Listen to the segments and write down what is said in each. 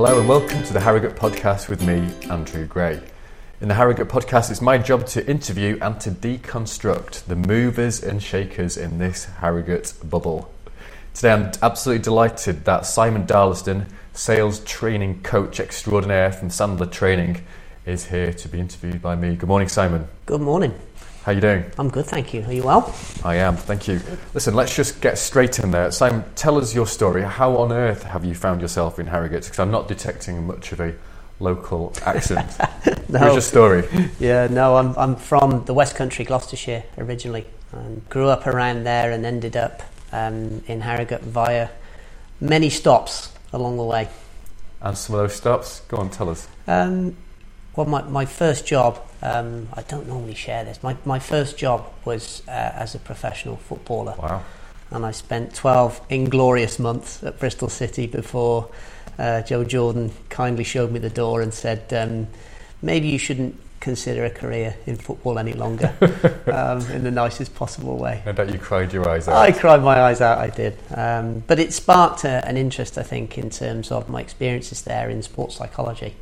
Hello and welcome to the Harrogate Podcast with me, Andrew Gray. In the Harrogate Podcast, it's my job to interview and to deconstruct the movers and shakers in this Harrogate bubble. Today I'm absolutely delighted that Simon Darlaston, sales training coach extraordinaire from Sandler Training, is here to be interviewed by me. Good morning, Simon. Good morning. How are you doing? I'm good, thank you. Are you well? I am, thank you. Listen, let's just get straight in there. Simon, tell us your story. How on earth have you found yourself in Harrogate? Because I'm not detecting much of a local accent. No. Here's your story. Yeah, no, I'm from the West Country, Gloucestershire, originally. And grew up around there and ended up in Harrogate via many stops along the way. And some of those stops? Go on, tell us. Well, my first job, I don't normally share this, my first job was as a professional footballer. Wow. And I spent 12 inglorious months at Bristol City before Joe Jordan kindly showed me the door and said, maybe you shouldn't consider a career in football any longer, in the nicest possible way. I bet you cried your eyes out. I cried my eyes out, I did. But it sparked an interest, I think, in terms of my experiences there in sports psychology.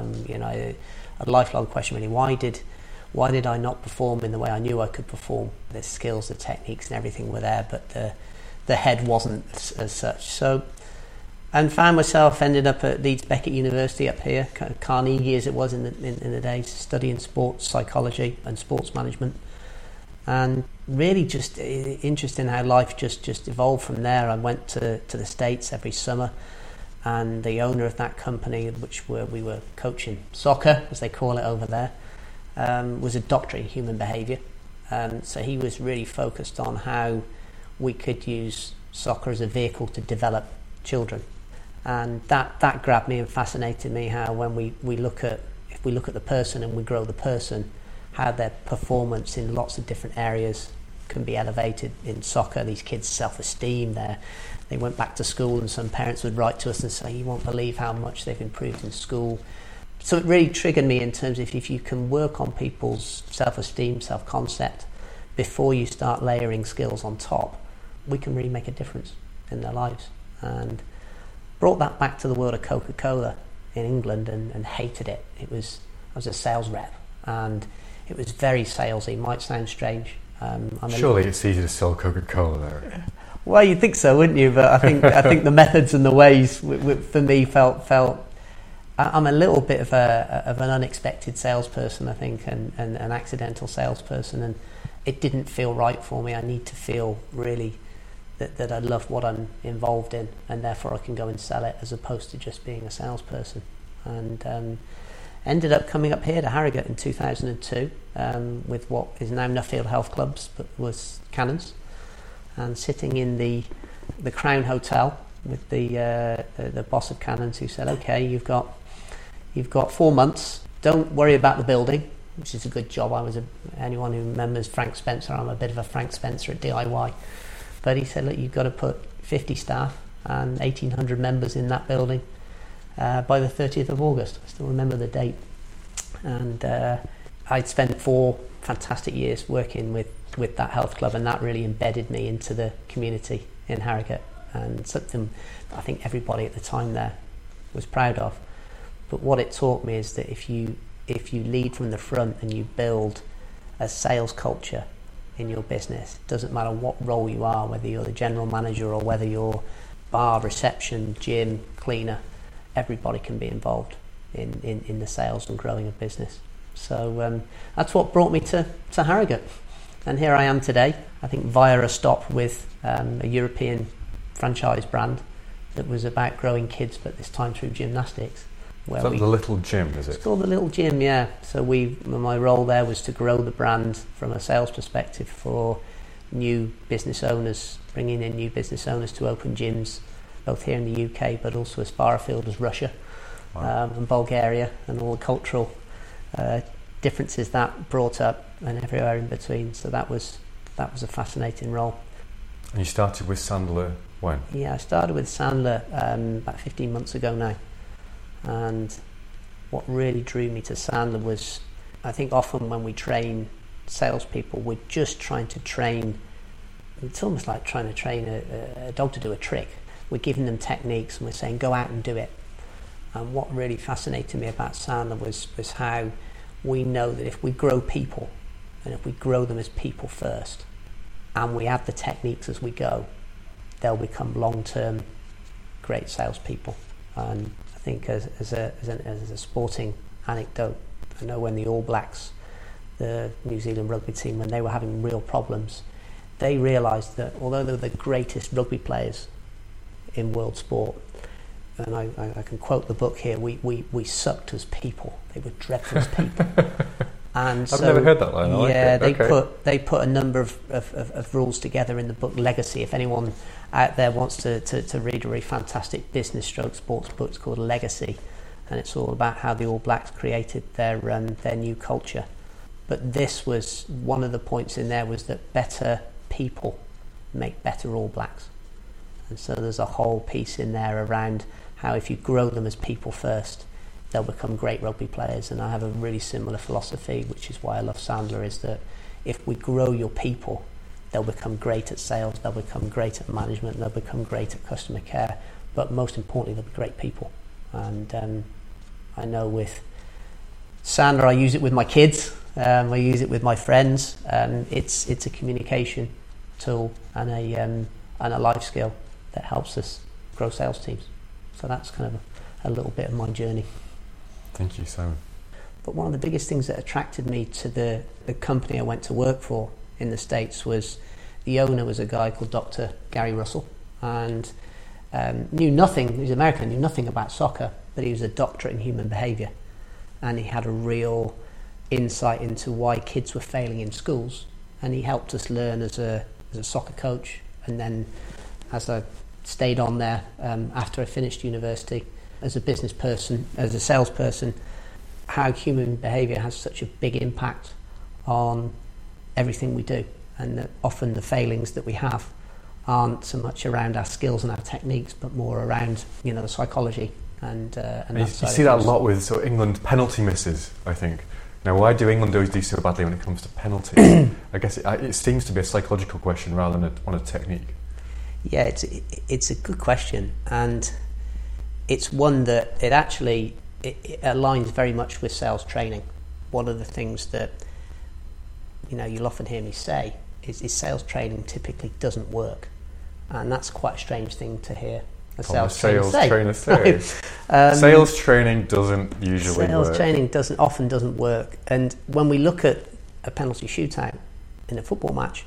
A lifelong question really, why did I not perform in the way I knew I could perform? The skills, the techniques and everything were there, but the head wasn't as such. So, and found myself, ended up at Leeds Beckett University up here, Carnegie as it was in the days, studying sports psychology and sports management. And really just interested in how life just evolved from there. I went to the States every summer, and the owner of that company, we were coaching soccer, as they call it over there, was a doctor in human behaviour. So he was really focused on how we could use soccer as a vehicle to develop children. And that grabbed me and fascinated me, how when if we look at the person and we grow the person, how their performance in lots of different areas can be elevated in soccer. These kids' self-esteem, they went back to school, and some parents would write to us and say, you won't believe how much they've improved in school. So it really triggered me in terms of if you can work on people's self-esteem, self-concept, before you start layering skills on top, we can really make a difference in their lives. And brought that back to the world of Coca-Cola in England and hated it. I was a sales rep, and it was very salesy. Might sound strange. Surely it's easy to sell Coca-Cola there. Well, you'd think so, wouldn't you? But I think the methods and the ways for me felt. I'm a little bit of an unexpected salesperson, I think, and an accidental salesperson, and it didn't feel right for me. I need to feel really that I love what I'm involved in, and therefore I can go and sell it, as opposed to just being a salesperson. And ended up coming up here to Harrogate in 2002 with what is now Nuffield Health Clubs, but was Cannons, and sitting in the Crown Hotel with the boss of Cannons, who said, okay, you've got 4 months, don't worry about the building, which is a good job. Anyone who remembers Frank Spencer, I'm a bit of a Frank Spencer at DIY. But he said, look, you've got to put 50 staff and 1,800 members in that building by the 30th of August. I still remember the date. And I'd spent 4 fantastic years working with that health club, and that really embedded me into the community in Harrogate, and something I think everybody at the time there was proud of. But what it taught me is that if you lead from the front and you build a sales culture in your business, it doesn't matter what role you are, whether you're the general manager or whether you're bar, reception, gym, cleaner, everybody can be involved in the sales and growing a business. So that's what brought me to Harrogate. And here I am today, I think via a stop with a European franchise brand that was about growing kids, but this time through gymnastics. Is that the Little Gym, is it? It's called the Little Gym, yeah. So my role there was to grow the brand from a sales perspective for new business owners, bringing in new business owners to open gyms, both here in the UK, but also as far afield as Russia. Wow. And Bulgaria, and all the cultural differences that brought up, and everywhere in between. So that was a fascinating role. And you started with Sandler when? Yeah, I started with Sandler about 15 months ago now. And what really drew me to Sandler was, I think often when we train salespeople, we're just trying to train, it's almost like trying to train a dog to do a trick. We're giving them techniques and we're saying, go out and do it. And what really fascinated me about Sandler was how we know that if we grow people, and if we grow them as people first, and we add the techniques as we go, they'll become long-term great salespeople. And I think as a sporting anecdote, I know when the All Blacks, the New Zealand rugby team, when they were having real problems, they realised that although they were the greatest rugby players in world sport, and I can quote the book here, we sucked as people. They were dreadful as people. And I've never heard that line. I yeah, like it. they put a number of rules together in the book Legacy. If anyone out there wants to read a really fantastic business stroke sports book, it's called Legacy, and it's all about how the All Blacks created their new culture. But this was one of the points in there, was that better people make better All Blacks. And so there's a whole piece in there around how if you grow them as people first, they'll become great rugby players. And I have a really similar philosophy, which is why I love Sandler, is that if we grow your people, they'll become great at sales, they'll become great at management, they'll become great at customer care, but most importantly, they'll be great people. And I know with Sandler, I use it with my kids, I use it with my friends. It's a communication tool and a life skill that helps us grow sales teams. So that's kind of a little bit of my journey. Thank you, Simon. But one of the biggest things that attracted me to the company I went to work for in the States was the owner was a guy called Dr. Gary Russell, and knew nothing, he was American, knew nothing about soccer, but he was a doctorate in human behaviour, and he had a real insight into why kids were failing in schools, and he helped us learn as a soccer coach, and then as I stayed on there after I finished university, as a business person, as a salesperson, how human behaviour has such a big impact on everything we do, and that often the failings that we have aren't so much around our skills and our techniques, but more around the psychology and you see that a lot with sort of England penalty misses, I think. Now, why do England always do so badly when it comes to penalties? I guess it seems to be a psychological question rather than on a technique. Yeah, it's a good question, and it's one that it aligns very much with sales training. One of the things that you'll often hear me say is sales training typically doesn't work, and that's quite a strange thing to hear a sales trainer say. Sales training doesn't usually work. Sales training often doesn't work, and when we look at a penalty shootout in a football match,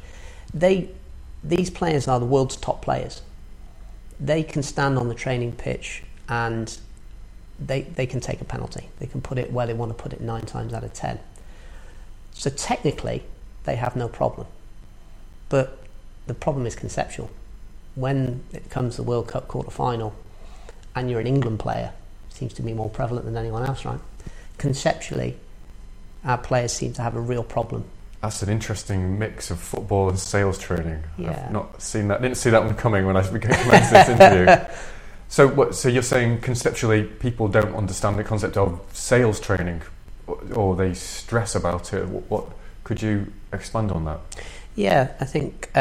these players are the world's top players. They can stand on the training pitch and they can take a penalty. They can put it where they want to put it 9 times out of 10. So technically, they have no problem. But the problem is conceptual. When it comes to the World Cup quarter-final and you're an England player, it seems to be more prevalent than anyone else, right? Conceptually, our players seem to have a real problem. That's an interesting mix of football and sales training. Yeah. I've not seen that. Didn't see that one coming when I commenced this interview. So you're saying conceptually people don't understand the concept of sales training, or they stress about it. What could you expand on that? Yeah, I think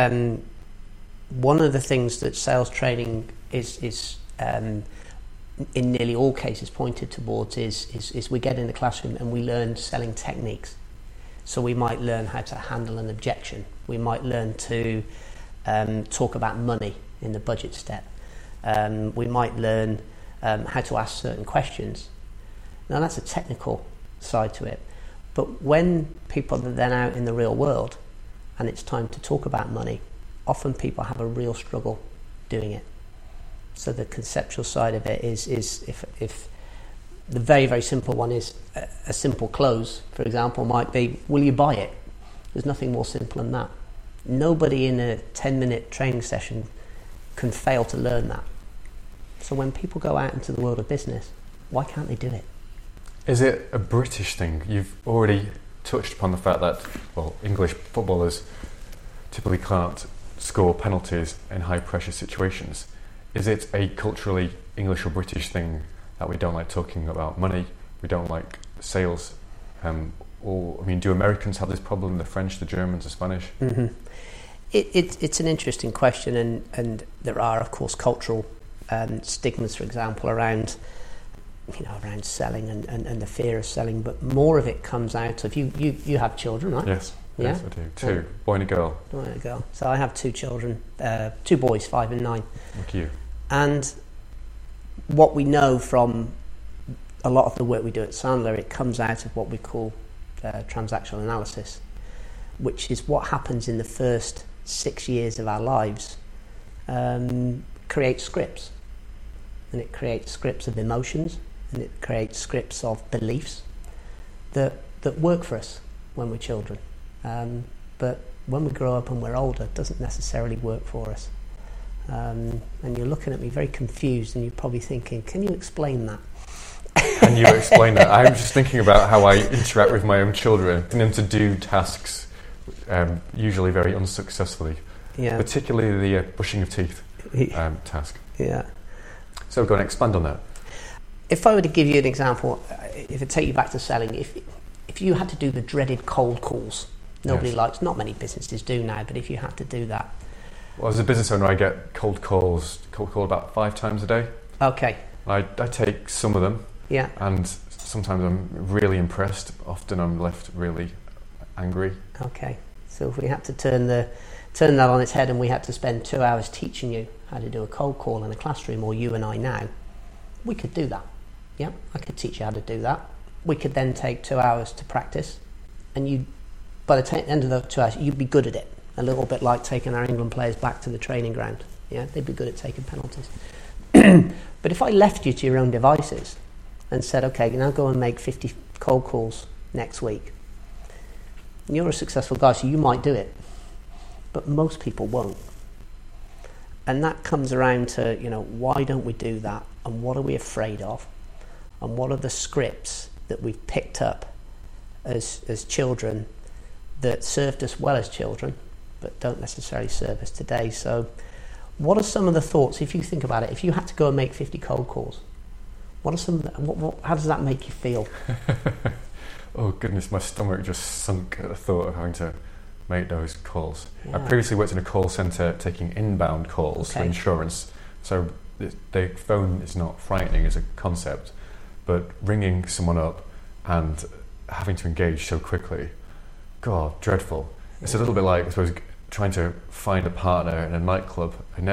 one of the things that sales training is in nearly all cases pointed towards is we get in the classroom and we learn selling techniques. So we might learn how to handle an objection. We might learn to talk about money in the budget step. We might learn how to ask certain questions. Now that's a technical side to it. But when people are then out in the real world and it's time to talk about money, often people have a real struggle doing it. So the conceptual side of it is if the very, very simple one is a simple close, for example, might be, will you buy it? There's nothing more simple than that. Nobody in a 10-minute training session can fail to learn that. So when people go out into the world of business, why can't they do it? Is it a British thing? You've already touched upon the fact that, English footballers typically can't score penalties in high-pressure situations. Is it a culturally English or British thing that we don't like talking about money, we don't like sales? Do Americans have this problem, the French, the Germans, the Spanish? Mm-hmm. It's an interesting question, and there are, of course, cultural stigmas, for example, around around selling and the fear of selling, but more of it comes out of you have children, right? Yes, Yeah? yes, I do. Two, boy and a girl. Boy and a girl. So I have two children, 2 boys, 5 and 9. Like you. And what we know from a lot of the work we do at Sandler, it comes out of what we call transactional analysis, which is what happens in the first 6 years of our lives. Creates scripts, and it creates scripts of emotions, and it creates scripts of beliefs that work for us when we're children. But when we grow up and we're older, it doesn't necessarily work for us. And you're looking at me very confused, and you're probably thinking, can you explain that? Can you explain that? I'm just thinking about how I interact with my own children, getting them to do tasks usually very unsuccessfully, particularly the brushing of teeth task. Yeah. So go and expand on that. If I were to give you an example, if I take you back to selling, if you had to do the dreaded cold calls, nobody likes, not many businesses do now, but if you had to do that. Well, as a business owner, I get cold call about 5 times a day. Okay. I take some of them. Yeah. And sometimes I'm really impressed. Often I'm left really angry. Okay. So if we had to turn that on its head and we had to spend 2 hours teaching you how to do a cold call in a classroom, or you and I now, we could do that. Yeah, I could teach you how to do that. We could then take 2 hours to practice, and by the end of the 2 hours, you'd be good at it. A little bit like taking our England players back to the training ground. Yeah, they'd be good at taking penalties. But if I left you to your own devices and said, okay, now go and make 50 cold calls next week, and you're a successful guy, so you might do it, but most people won't. And that comes around to, why don't we do that, and what are we afraid of, and what are the scripts that we've picked up as children that served us well as children but don't necessarily serve us today. So what are some of the thoughts, if you think about it, if you had to go and make 50 cold calls, what are some how does that make you feel? Oh goodness, my stomach just sunk at the thought of having to make those calls. Yeah. I previously worked in a call centre taking inbound calls for insurance, so the phone is not frightening as a concept, but ringing someone up and having to engage so quickly, God, dreadful. It's a little bit like, I suppose, trying to find a partner in a nightclub.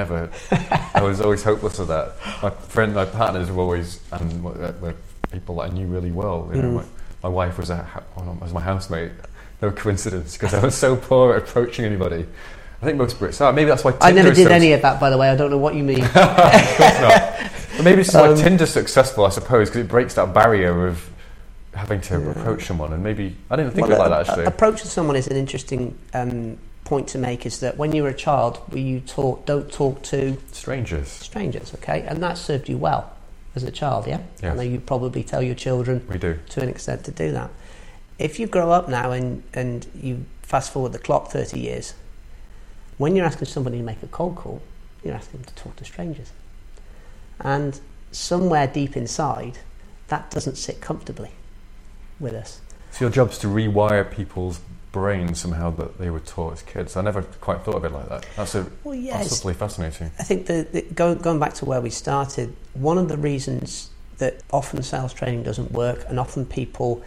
I was always hopeless at that. My partners were always, and were people that I knew really well. My wife was my housemate. No coincidence, because I was so poor at approaching anybody. I think most Brits are. Maybe that's why Tinder I never did any of that, by the way. I don't know what you mean. Of course not. But maybe it's why Tinder's successful, I suppose, because it breaks that barrier of having to approach someone. And maybe I didn't think of it like that, actually. Approaching someone is an interesting point to make. Is that when you were a child, don't talk to strangers, okay, and that served you well as a child. Yeah, yes. I know you probably tell your children we do to an extent to do that. If you grow up now and you fast forward the clock 30 years, when you're asking somebody to make a cold call, you're asking them to talk to strangers. And somewhere deep inside, that doesn't sit comfortably with us. So your job's to rewire people's brains somehow that they were taught as kids. I never quite thought of it like that. That's possibly fascinating. I think going back to where we started, one of the reasons that often sales training doesn't work, and often people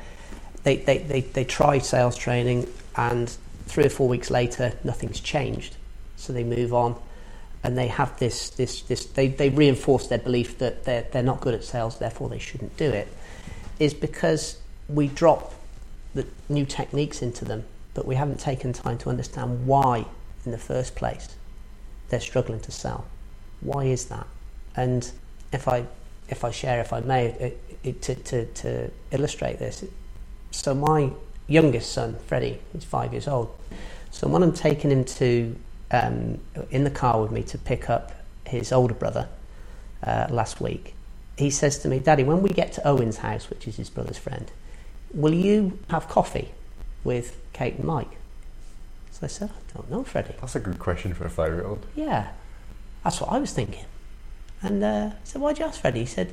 they try sales training and 3 or 4 weeks later nothing's changed, so they move on, and they have this they reinforce their belief that they're not good at sales, therefore they shouldn't do it, is because we drop the new techniques into them, but we haven't taken time to understand why in the first place they're struggling to sell. Why is that? And if I share, if I may, to illustrate this. So my youngest son, Freddie, he's 5 years old. So when I'm taking him to in the car with me to pick up his older brother last week, he says to me, "Daddy, when we get to Owen's house," which is his brother's friend, "will you have coffee with Kate and Mike?" So I said, "I don't know, Freddie." That's a good question for a 5-year-old. Yeah, that's what I was thinking. And I said, "Why'd you ask, Freddie?" He said,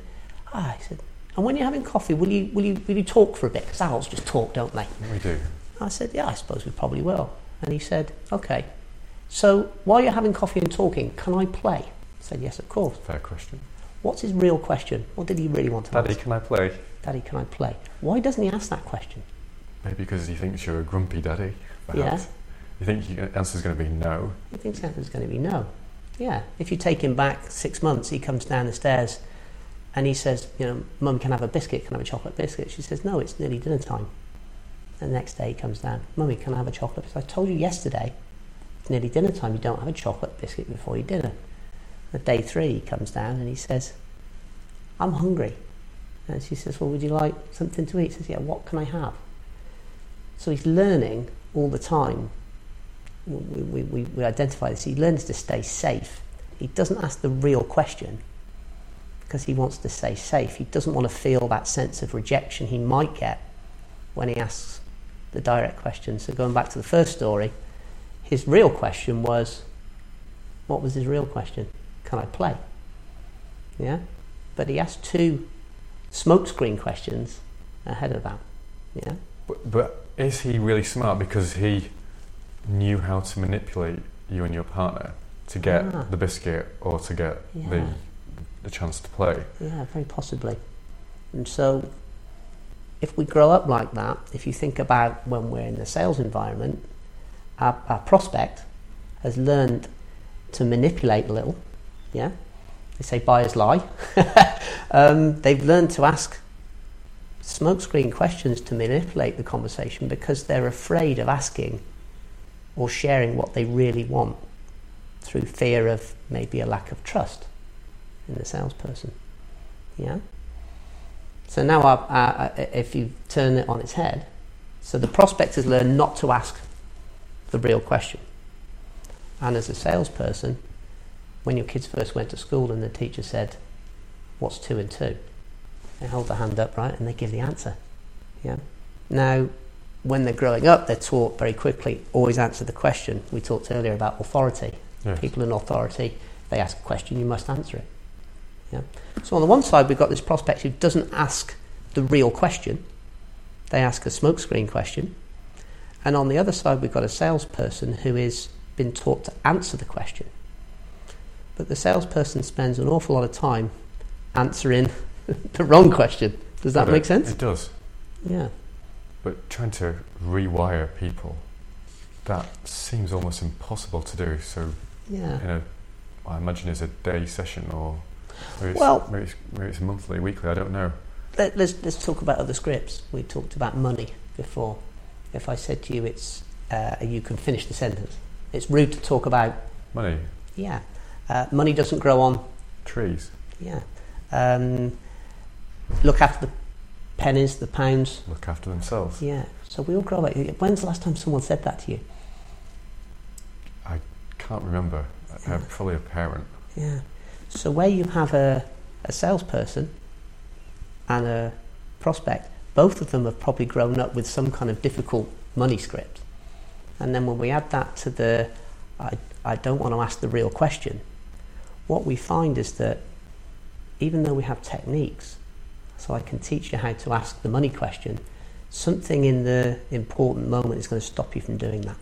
"And when you're having coffee, will you talk for a bit? Because adults just talk, don't they?" We do. I said, "Yeah, I suppose we probably will." And he said, "Okay. So while you're having coffee and talking, can I play?" I said, "Yes, of course." Fair question. What's his real question? What did he really want to Daddy, ask? can I play? Daddy, can I play? Why doesn't he ask that question? Maybe because he thinks you're a grumpy daddy, perhaps. Yeah. You think the answer's going to be no. He thinks the answer's going to be no. Yeah. If you take him back 6 months, he comes down the stairs and he says, Mum, can I have a biscuit? Can I have a chocolate biscuit? She says, no, it's nearly dinner time. And the next day he comes down, Mummy, can I have a chocolate biscuit? I told you yesterday, it's nearly dinner time, you don't have a chocolate biscuit before your dinner. At day 3 he comes down and he says, I'm hungry. And she says, well, would you like something to eat? He says, yeah, what can I have? So he's learning all the time. We identify this. He learns to stay safe. He doesn't ask the real question because he wants to stay safe. He doesn't want to feel that sense of rejection he might get when he asks the direct question. So going back to the first story, his real question was, what was his real question? Can I play? Yeah? But he asked 2 smokescreen questions ahead of that. Yeah? But is he really smart because he knew how to manipulate you and your partner to get the biscuit or to get the chance to play? Yeah, very possibly. And so if we grow up like that, if you think about when we're in the sales environment, our prospect has learned to manipulate a little. Yeah, they say buyers lie. They've learned to ask smokescreen questions to manipulate the conversation because they're afraid of asking or sharing what they really want through fear of maybe a lack of trust in the salesperson. Yeah. So now, if you turn it on its head, so the prospect has learned not to ask the real question. And as a salesperson, when your kids first went to school and the teacher said, what's 2 and 2? They hold their hand up, right, and they give the answer. Yeah. Now, when they're growing up, they're taught very quickly, always answer the question. We talked earlier about authority. Yes. People in authority, they ask a question, you must answer it. Yeah. So on the one side, we've got this prospect who doesn't ask the real question. They ask a smokescreen question. And on the other side, we've got a salesperson who has been taught to answer the question. But the salesperson spends an awful lot of time answering the wrong question. Does that make sense? It does. Yeah. But trying to rewire people, that seems almost impossible to do. So, Yeah. I imagine it's a day session, or maybe it's monthly, weekly. I don't know. Let's talk about other scripts. We talked about money before. If I said to you, it's you can finish the sentence. It's rude to talk about Money, Yeah. Money doesn't grow on trees. Yeah. Look after the pennies, the pounds. Look after themselves. Yeah. So we all grow up. When's the last time someone said that to you? I can't remember. Probably a parent. Yeah. So where you have a salesperson and a prospect, both of them have probably grown up with some kind of difficult money script. And then when we add that to the I don't want to ask the real question, what we find is that even though we have techniques, so I can teach you how to ask the money question, something in the important moment is going to stop you from doing that.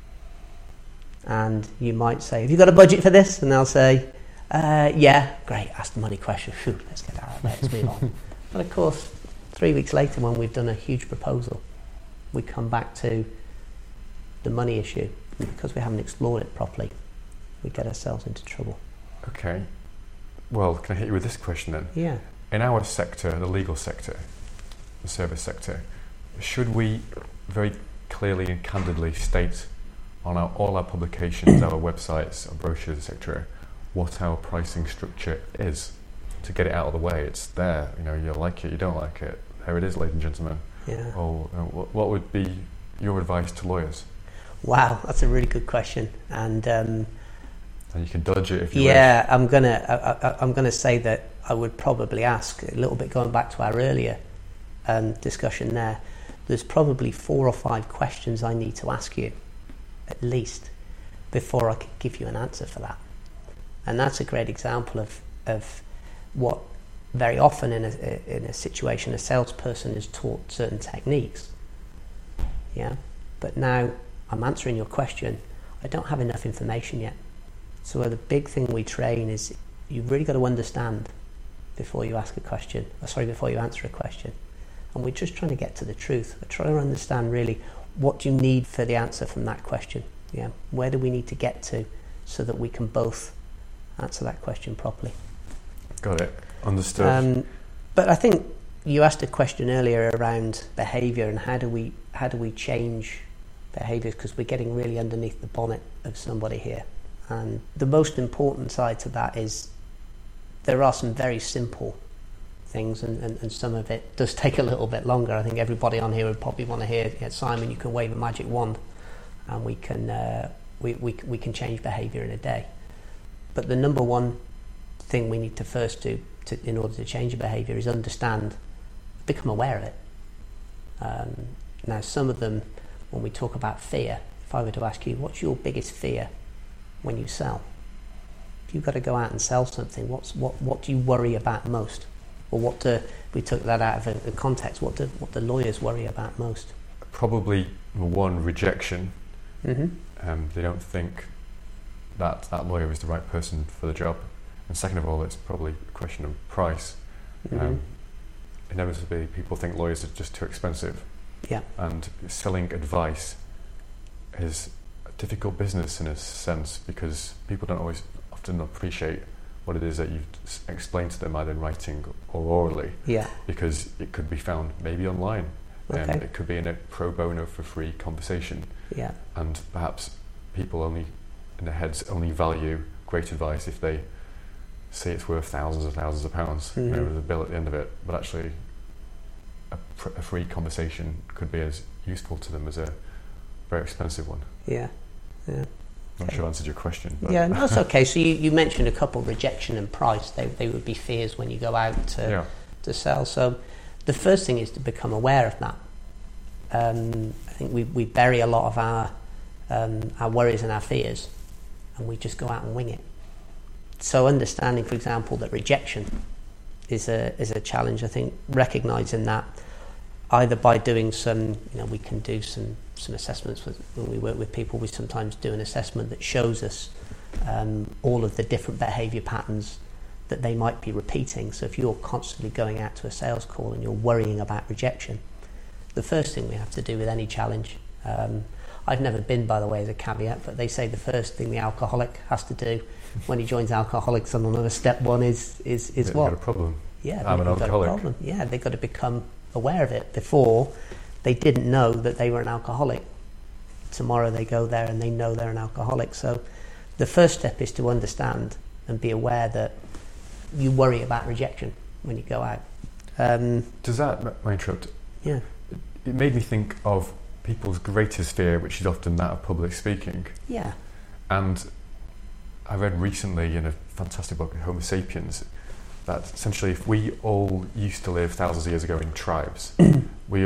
And you might say, have you got a budget for this? And they'll say, yeah, great, ask the money question. Phew, let's get that out of there, let's move on. But of course, 3 weeks later, when we've done a huge proposal, we come back to the money issue. And because we haven't explored it properly, we get ourselves into trouble. Okay. Well, can I hit you with this question then? Yeah. In our sector, the legal sector, the service sector, should we very clearly and candidly state on all our publications, our websites, our brochures, etc., what our pricing structure is to get it out of the way? It's there. You like it, you don't like it. There it is, ladies and gentlemen. Yeah. Or what would be your advice to lawyers? Wow, that's a really good question. And you can dodge it if you wish. Yeah, I'm gonna say that I would probably ask a little bit, going back to our earlier discussion there. There's probably 4 or 5 questions I need to ask you, at least, before I could give you an answer for that. And that's a great example of what very often in a situation a salesperson is taught certain techniques. Yeah, but now I'm answering your question. I don't have enough information yet. So the big thing we train is you've really got to understand before you ask a question, before you answer a question. And we're just trying to get to the truth. We're trying to understand really what do you need for the answer from that question. Yeah, where do we need to get to so that we can both answer that question properly. Got it. Understood. But I think you asked a question earlier around behaviour and how do we change behaviours, because we're getting really underneath the bonnet of somebody here. And the most important side to that is there are some very simple things, and some of it does take a little bit longer. I think everybody on here would probably want to hear, Simon, you can wave a magic wand and we can change behaviour in a day. But the number one thing we need to first do in order to change a behaviour is understand, become aware of it. Now, some of them, when we talk about fear, if I were to ask you, what's your biggest fear when you sell? If you've got to go out and sell something, what do you worry about most? Or we took that out of a context, what do lawyers worry about most? Probably, one, rejection. Mm-hmm. They don't think that lawyer is the right person for the job. And second of all, it's probably a question of price. Mm-hmm. Inevitably, people think lawyers are just too expensive. Yeah. And selling advice is a difficult business in a sense, because people don't often appreciate what it is that you've explained to them either in writing or orally. Yeah. Because it could be found maybe online. Okay. It could be in a pro bono for free conversation. Yeah. And perhaps people in their heads only value great advice if they say it's worth thousands of pounds, mm-hmm. With a bill at the end of it. But actually, a free conversation could be as useful to them as a very expensive one. Yeah. Yeah. Not sure I answered your question. But Yeah, that's okay. So you mentioned a couple, rejection and price. They would be fears when you go out to sell. So the first thing is to become aware of that. I think we bury a lot of our worries and our fears, and we just go out and wing it. So understanding, for example, that rejection is a challenge. I think recognising that either by doing some, we can do some assessments when we work with people. We sometimes do an assessment that shows us all of the different behaviour patterns that they might be repeating. So if you're constantly going out to a sales call and you're worrying about rejection, the first thing we have to do with any challenge, I've never been, by the way, as a caveat, but they say the first thing the alcoholic has to do when he joins Alcoholics Anonymous, step one is they've what? got a problem. Yeah, I'm an alcoholic. Yeah, they've got to become aware of it. Before, they didn't know that they were an alcoholic. Tomorrow they go there and they know they're an alcoholic. So the first step is to understand and be aware that you worry about rejection when you go out. Does that, may I interrupt? Yeah. It made me think of people's greatest fear, which is often that of public speaking. Yeah. And I read recently in a fantastic book, Homo Sapiens, that essentially if we all used to live thousands of years ago in tribes, we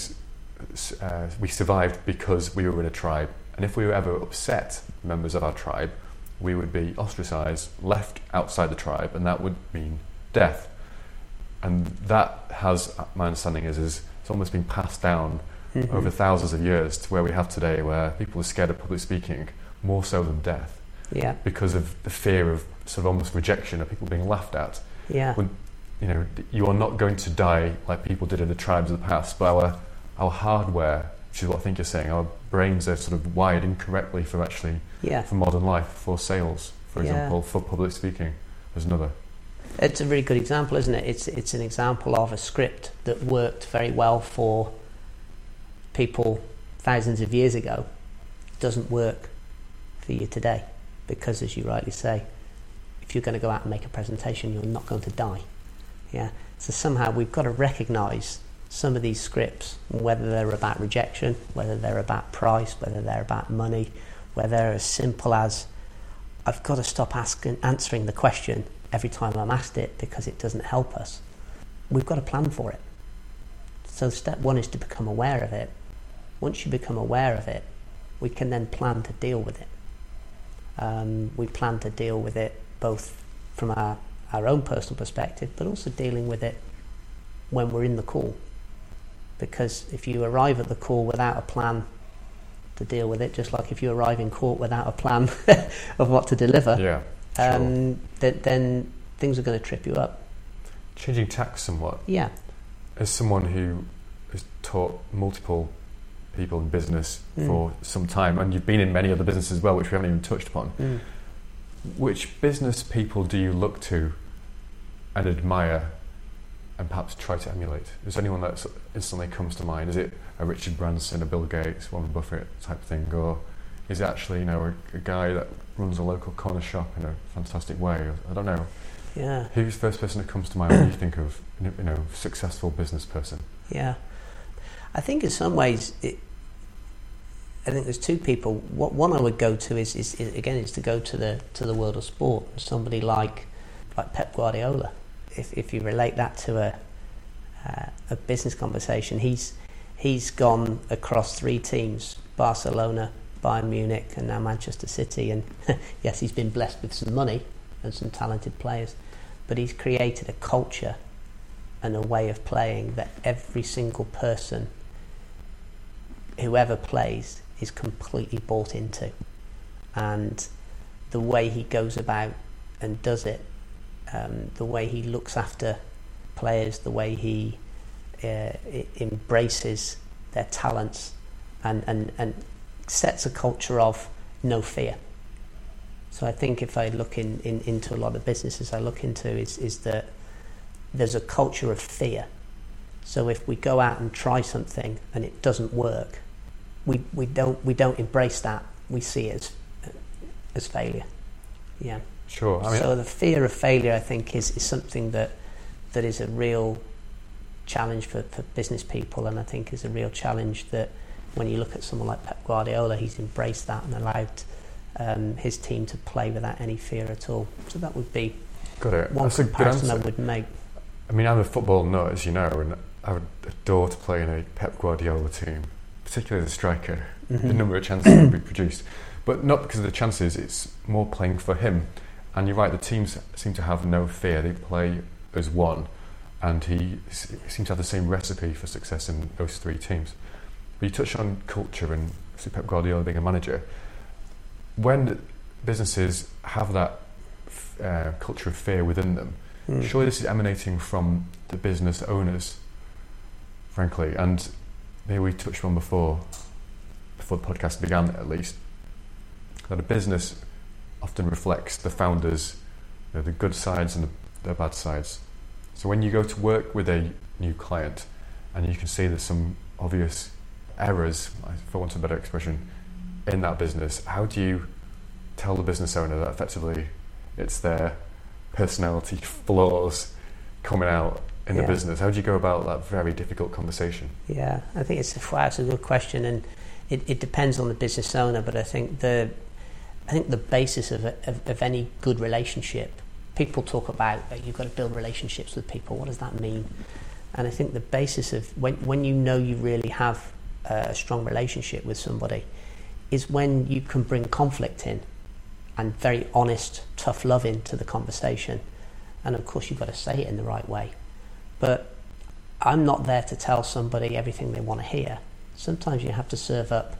survived because we were in a tribe. And if we were ever upset members of our tribe, we would be ostracized, left outside the tribe, and that would mean death. And that has, my understanding is it's almost been passed down mm-hmm. over thousands of years to where we have today, where people are scared of public speaking more so than death. Yeah. Because of the fear of sort of almost rejection of people being laughed at. Yeah. When, you are not going to die like people did in the tribes of the past, but our hardware, which is what I think you're saying, our brains are sort of wired incorrectly for modern life, for sales, for example, for public speaking. There's another. It's a really good example, isn't it? It's an example of a script that worked very well for people thousands of years ago. It doesn't work for you today, because as you rightly say, if you're going to go out and make a presentation, you're not going to die. Yeah. So somehow we've got to recognise some of these scripts, whether they're about rejection, whether they're about price, whether they're about money, whether they're as simple as I've got to stop answering the question every time I'm asked it because it doesn't help us. We've got to plan for it. So step one is to become aware of it. Once you become aware of it, we can then plan to deal with it. We plan to deal with it both from our own personal perspective, but also dealing with it when we're in the call. Because if you arrive at the call without a plan to deal with it, just like if you arrive in court without a plan of what to deliver, then things are going to trip you up. Changing tack somewhat. Yeah. As someone who has taught multiple people in business for some time, and you've been in many other businesses as well, which we haven't even touched upon, which business people do you look to and admire and perhaps try to emulate? Is there anyone that instantly comes to mind? Is it a Richard Branson, a Bill Gates, Warren Buffett type thing, or is it actually a guy that runs a local corner shop in a fantastic way? I don't know. Yeah. Who's the first person that comes to mind when you think of successful business person? Yeah. I think in some ways, I think there's two people. One I would go to is to go to the world of sport. Somebody like Pep Guardiola. If you relate that to a business conversation, he's gone across 3 teams: Barcelona, Bayern Munich, and now Manchester City. And yes, he's been blessed with some money and some talented players, but he's created a culture and a way of playing that every single person, whoever plays, is completely bought into. And the way he goes about and does it, the way he looks after players, the way he embraces their talents and sets a culture of no fear. So I think if I look into a lot of businesses I look into is that there's a culture of fear. So if we go out and try something and it doesn't work, we don't embrace that. We see it as failure. Yeah. Sure. So the fear of failure, I think, is something that is a real challenge for business people, and I think is a real challenge that when you look at someone like Pep Guardiola, he's embraced that and allowed his team to play without any fear at all. So that would be one comparison I would make. I mean, I'm a football nut, as you know, and I would adore to play in a Pep Guardiola team, particularly the striker, the number of chances that would be produced. But not because of the chances, it's more playing for him. And you're right, the teams seem to have no fear. They play as one, and he seems to have the same recipe for success in those 3 teams. But you touched on culture and Pep Guardiola being a manager. When businesses have that culture of fear within them, surely this is emanating from the business owners, frankly. And maybe we touched on before the podcast began, at least, that a business often reflects the founders, the good sides and the bad sides. So when you go to work with a new client and you can see there's some obvious errors, for want of a better expression, in that business, how do you tell the business owner that effectively it's their personality flaws coming out in the business? How do you go about that very difficult conversation? Yeah, I think it's a good question, and it depends on the business owner, but I think the basis of any good relationship, people talk about you've got to build relationships with people. What does that mean? And I think the basis of when you know you really have a strong relationship with somebody is when you can bring conflict in and very honest, tough love into the conversation. And of course you've got to say it in the right way. But I'm not there to tell somebody everything they want to hear. Sometimes you have to serve up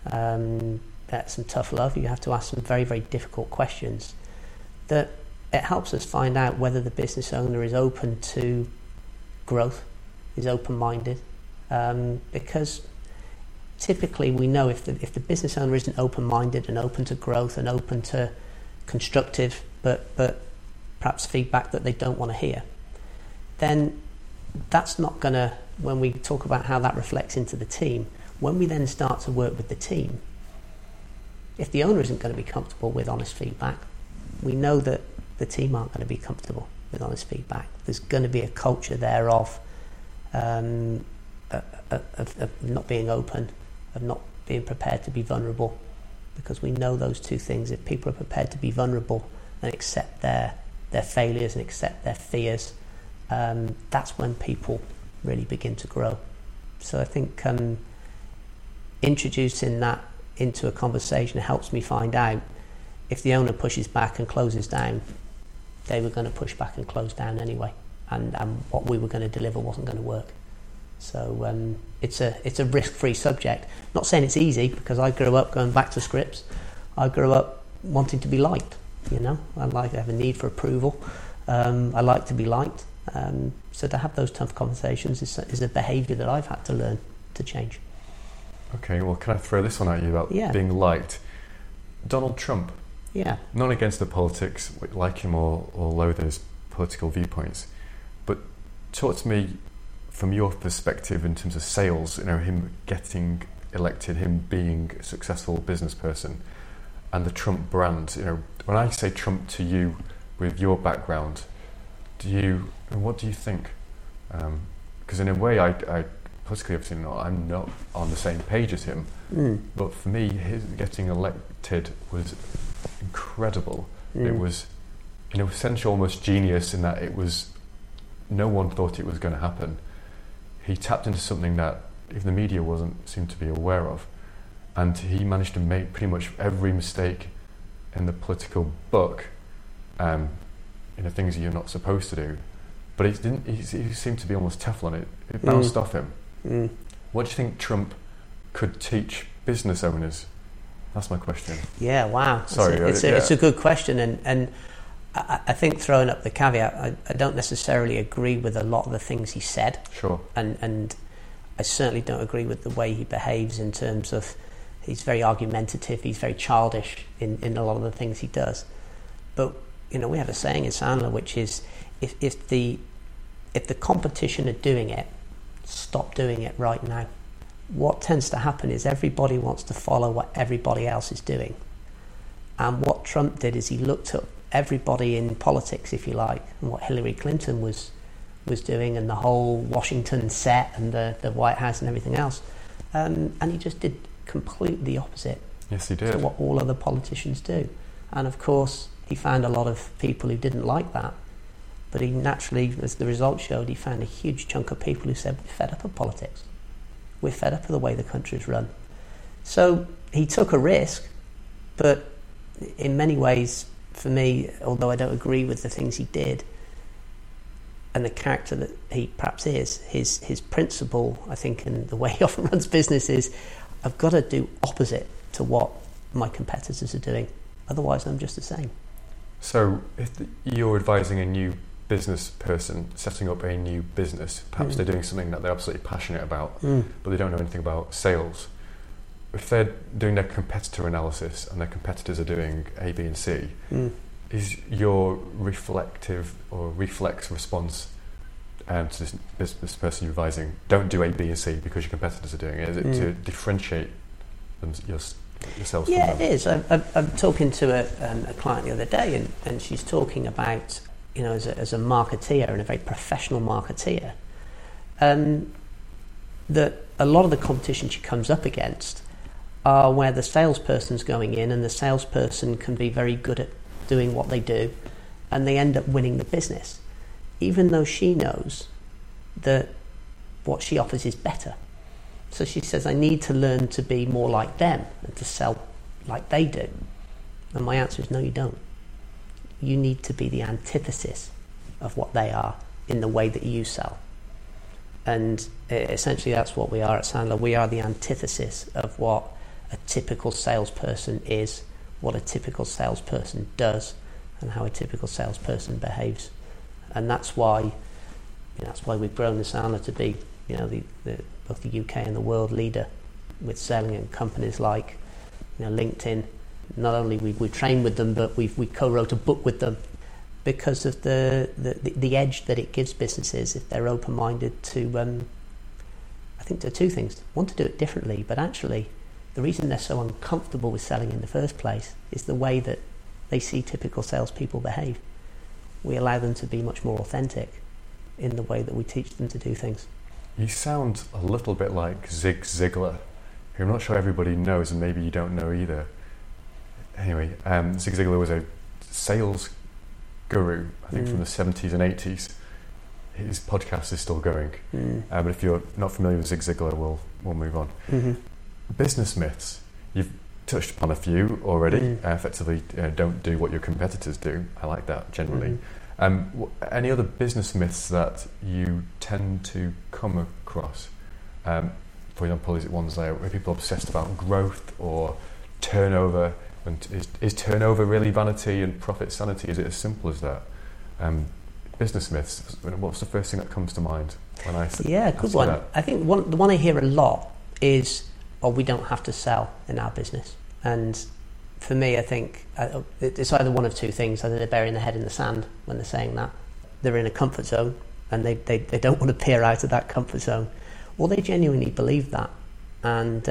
some tough love. You have to ask some very, very difficult questions that it helps us find out whether the business owner is open to growth, is open-minded, because typically we know if the business owner isn't open-minded and open to growth and open to constructive but perhaps feedback that they don't want to hear, then that's not going to, when we talk about how that reflects into the team, when we then start to work with the team, if the owner isn't going to be comfortable with honest feedback, we know that the team aren't going to be comfortable with honest feedback. There's going to be a culture there of not being open, of not being prepared to be vulnerable, because we know those two things. If people are prepared to be vulnerable and accept their failures and accept their fears, that's when people really begin to grow. So I think introducing that into a conversation helps me find out if the owner pushes back and closes down, they were going to push back and close down anyway, and what we were going to deliver wasn't going to work. So it's a risk-free subject. Not saying it's easy, because I grew up going back to scripts. I grew up wanting to be liked. I have a need for approval. I like to be liked, So to have those tough conversations is a behaviour that I've had to learn to change. Okay, well, can I throw this one at you about being liked? Donald Trump. Yeah. Not against the politics, like him or loathe his political viewpoints, but talk to me from your perspective in terms of sales, him getting elected, him being a successful business person, and the Trump brand. When I say Trump to you with your background, what do you think? Because in a way, I politically, obviously, I'm not on the same page as him. But for me, his getting elected was incredible. It was, in a sense, almost genius in that no one thought it was going to happen. He tapped into something that even the media seemed to be aware of, and he managed to make pretty much every mistake in the political book, things you're not supposed to do. But he seemed to be almost Teflon. It bounced off him. What do you think Trump could teach business owners? That's my question. Yeah, wow. Sorry. It's a good question, and I think throwing up the caveat, I don't necessarily agree with a lot of the things he said. Sure. And I certainly don't agree with the way he behaves in terms of he's very argumentative, he's very childish in a lot of the things he does. But, we have a saying in Sandler, which is if the competition are doing it, stop doing it right now. What tends to happen is everybody wants to follow what everybody else is doing. And what Trump did is he looked at everybody in politics, if you like, and what Hillary Clinton was doing, and the whole Washington set and the White House and everything else. And he just did completely the opposite. Yes, he did. To what all other politicians do. And of course, he found a lot of people who didn't like that. But he naturally, as the results showed, he found a huge chunk of people who said, we're fed up of politics. We're fed up of the way the country's run. So he took a risk, but in many ways, for me, although I don't agree with the things he did, and the character that he perhaps is, his principle, I think, and the way he often runs business is, I've got to do opposite to what my competitors are doing. Otherwise, I'm just the same. So if you're advising a new business person setting up a new business, perhaps they're doing something that they're absolutely passionate about, but they don't know anything about sales. If they're doing their competitor analysis and their competitors are doing A, B and C, is your reflective or reflex response to this business person you're advising, don't do A, B and C because your competitors are doing it? Is it to differentiate yourselves from them? Yeah, it is. I'm talking to a client the other day, and she's talking about, as a marketeer and a very professional marketeer, that a lot of the competition she comes up against are where the salesperson's going in, and the salesperson can be very good at doing what they do, and they end up winning the business, even though she knows that what she offers is better. So she says, I need to learn to be more like them and to sell like they do. And my answer is, no, you don't. You need to be the antithesis of what they are in the way that you sell. And essentially that's what we are at Sandler. We are the antithesis of what a typical salesperson is, what a typical salesperson does, and how a typical salesperson behaves. And that's why we've grown the Sandler to be, both the UK and the world leader with selling in companies like, LinkedIn. Not only we train with them, but we co-wrote a book with them because of the edge that it gives businesses if they're open-minded to. I think there are two things: one, to do it differently, but actually, the reason they're so uncomfortable with selling in the first place is the way that they see typical salespeople behave. We allow them to be much more authentic in the way that we teach them to do things. You sound a little bit like Zig Ziglar, who I'm not sure everybody knows, and maybe you don't know either. Anyway, Zig Ziglar was a sales guru, I think from the 70s and 80s. His podcast is still going. But if you're not familiar with Zig Ziglar, we'll move on. Business myths. You've touched upon a few already. Effectively, don't do what your competitors do. I like that generally. Any other business myths that you tend to come across? For example, is it ones where people are obsessed about growth or turnover? And is turnover really vanity and profit sanity? Is it as simple as that? business myths. What's the first thing that comes to mind when I say good one. that? I think the one I hear a lot is, we don't have to sell in our business. And for me, I think it's either one of two things. Either they're burying their head in the sand when they're saying that, they're in a comfort zone and they don't want to peer out of that comfort zone, or they genuinely believe that. And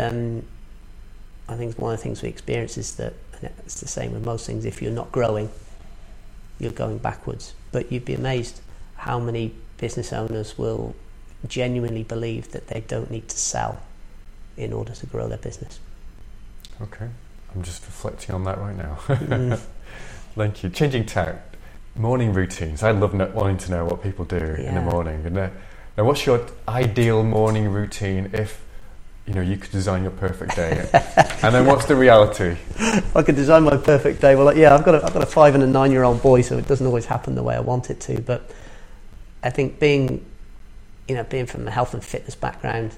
I think one of the things we experience is that, and it's the same with most things, if you're not growing, you're going backwards. But you'd be amazed how many business owners will genuinely believe that they don't need to sell in order to grow their business. Okay, I'm just reflecting on that right now. Thank you. Changing tack, morning routines. I love wanting to know what people do in the morning. And now, what's your ideal morning routine if you could design your perfect day? And then what's the reality? If I could design my perfect day, well, I've got a 5 and a 9-year-old boy, so it doesn't always happen the way I want it to. But I think being from a health and fitness background,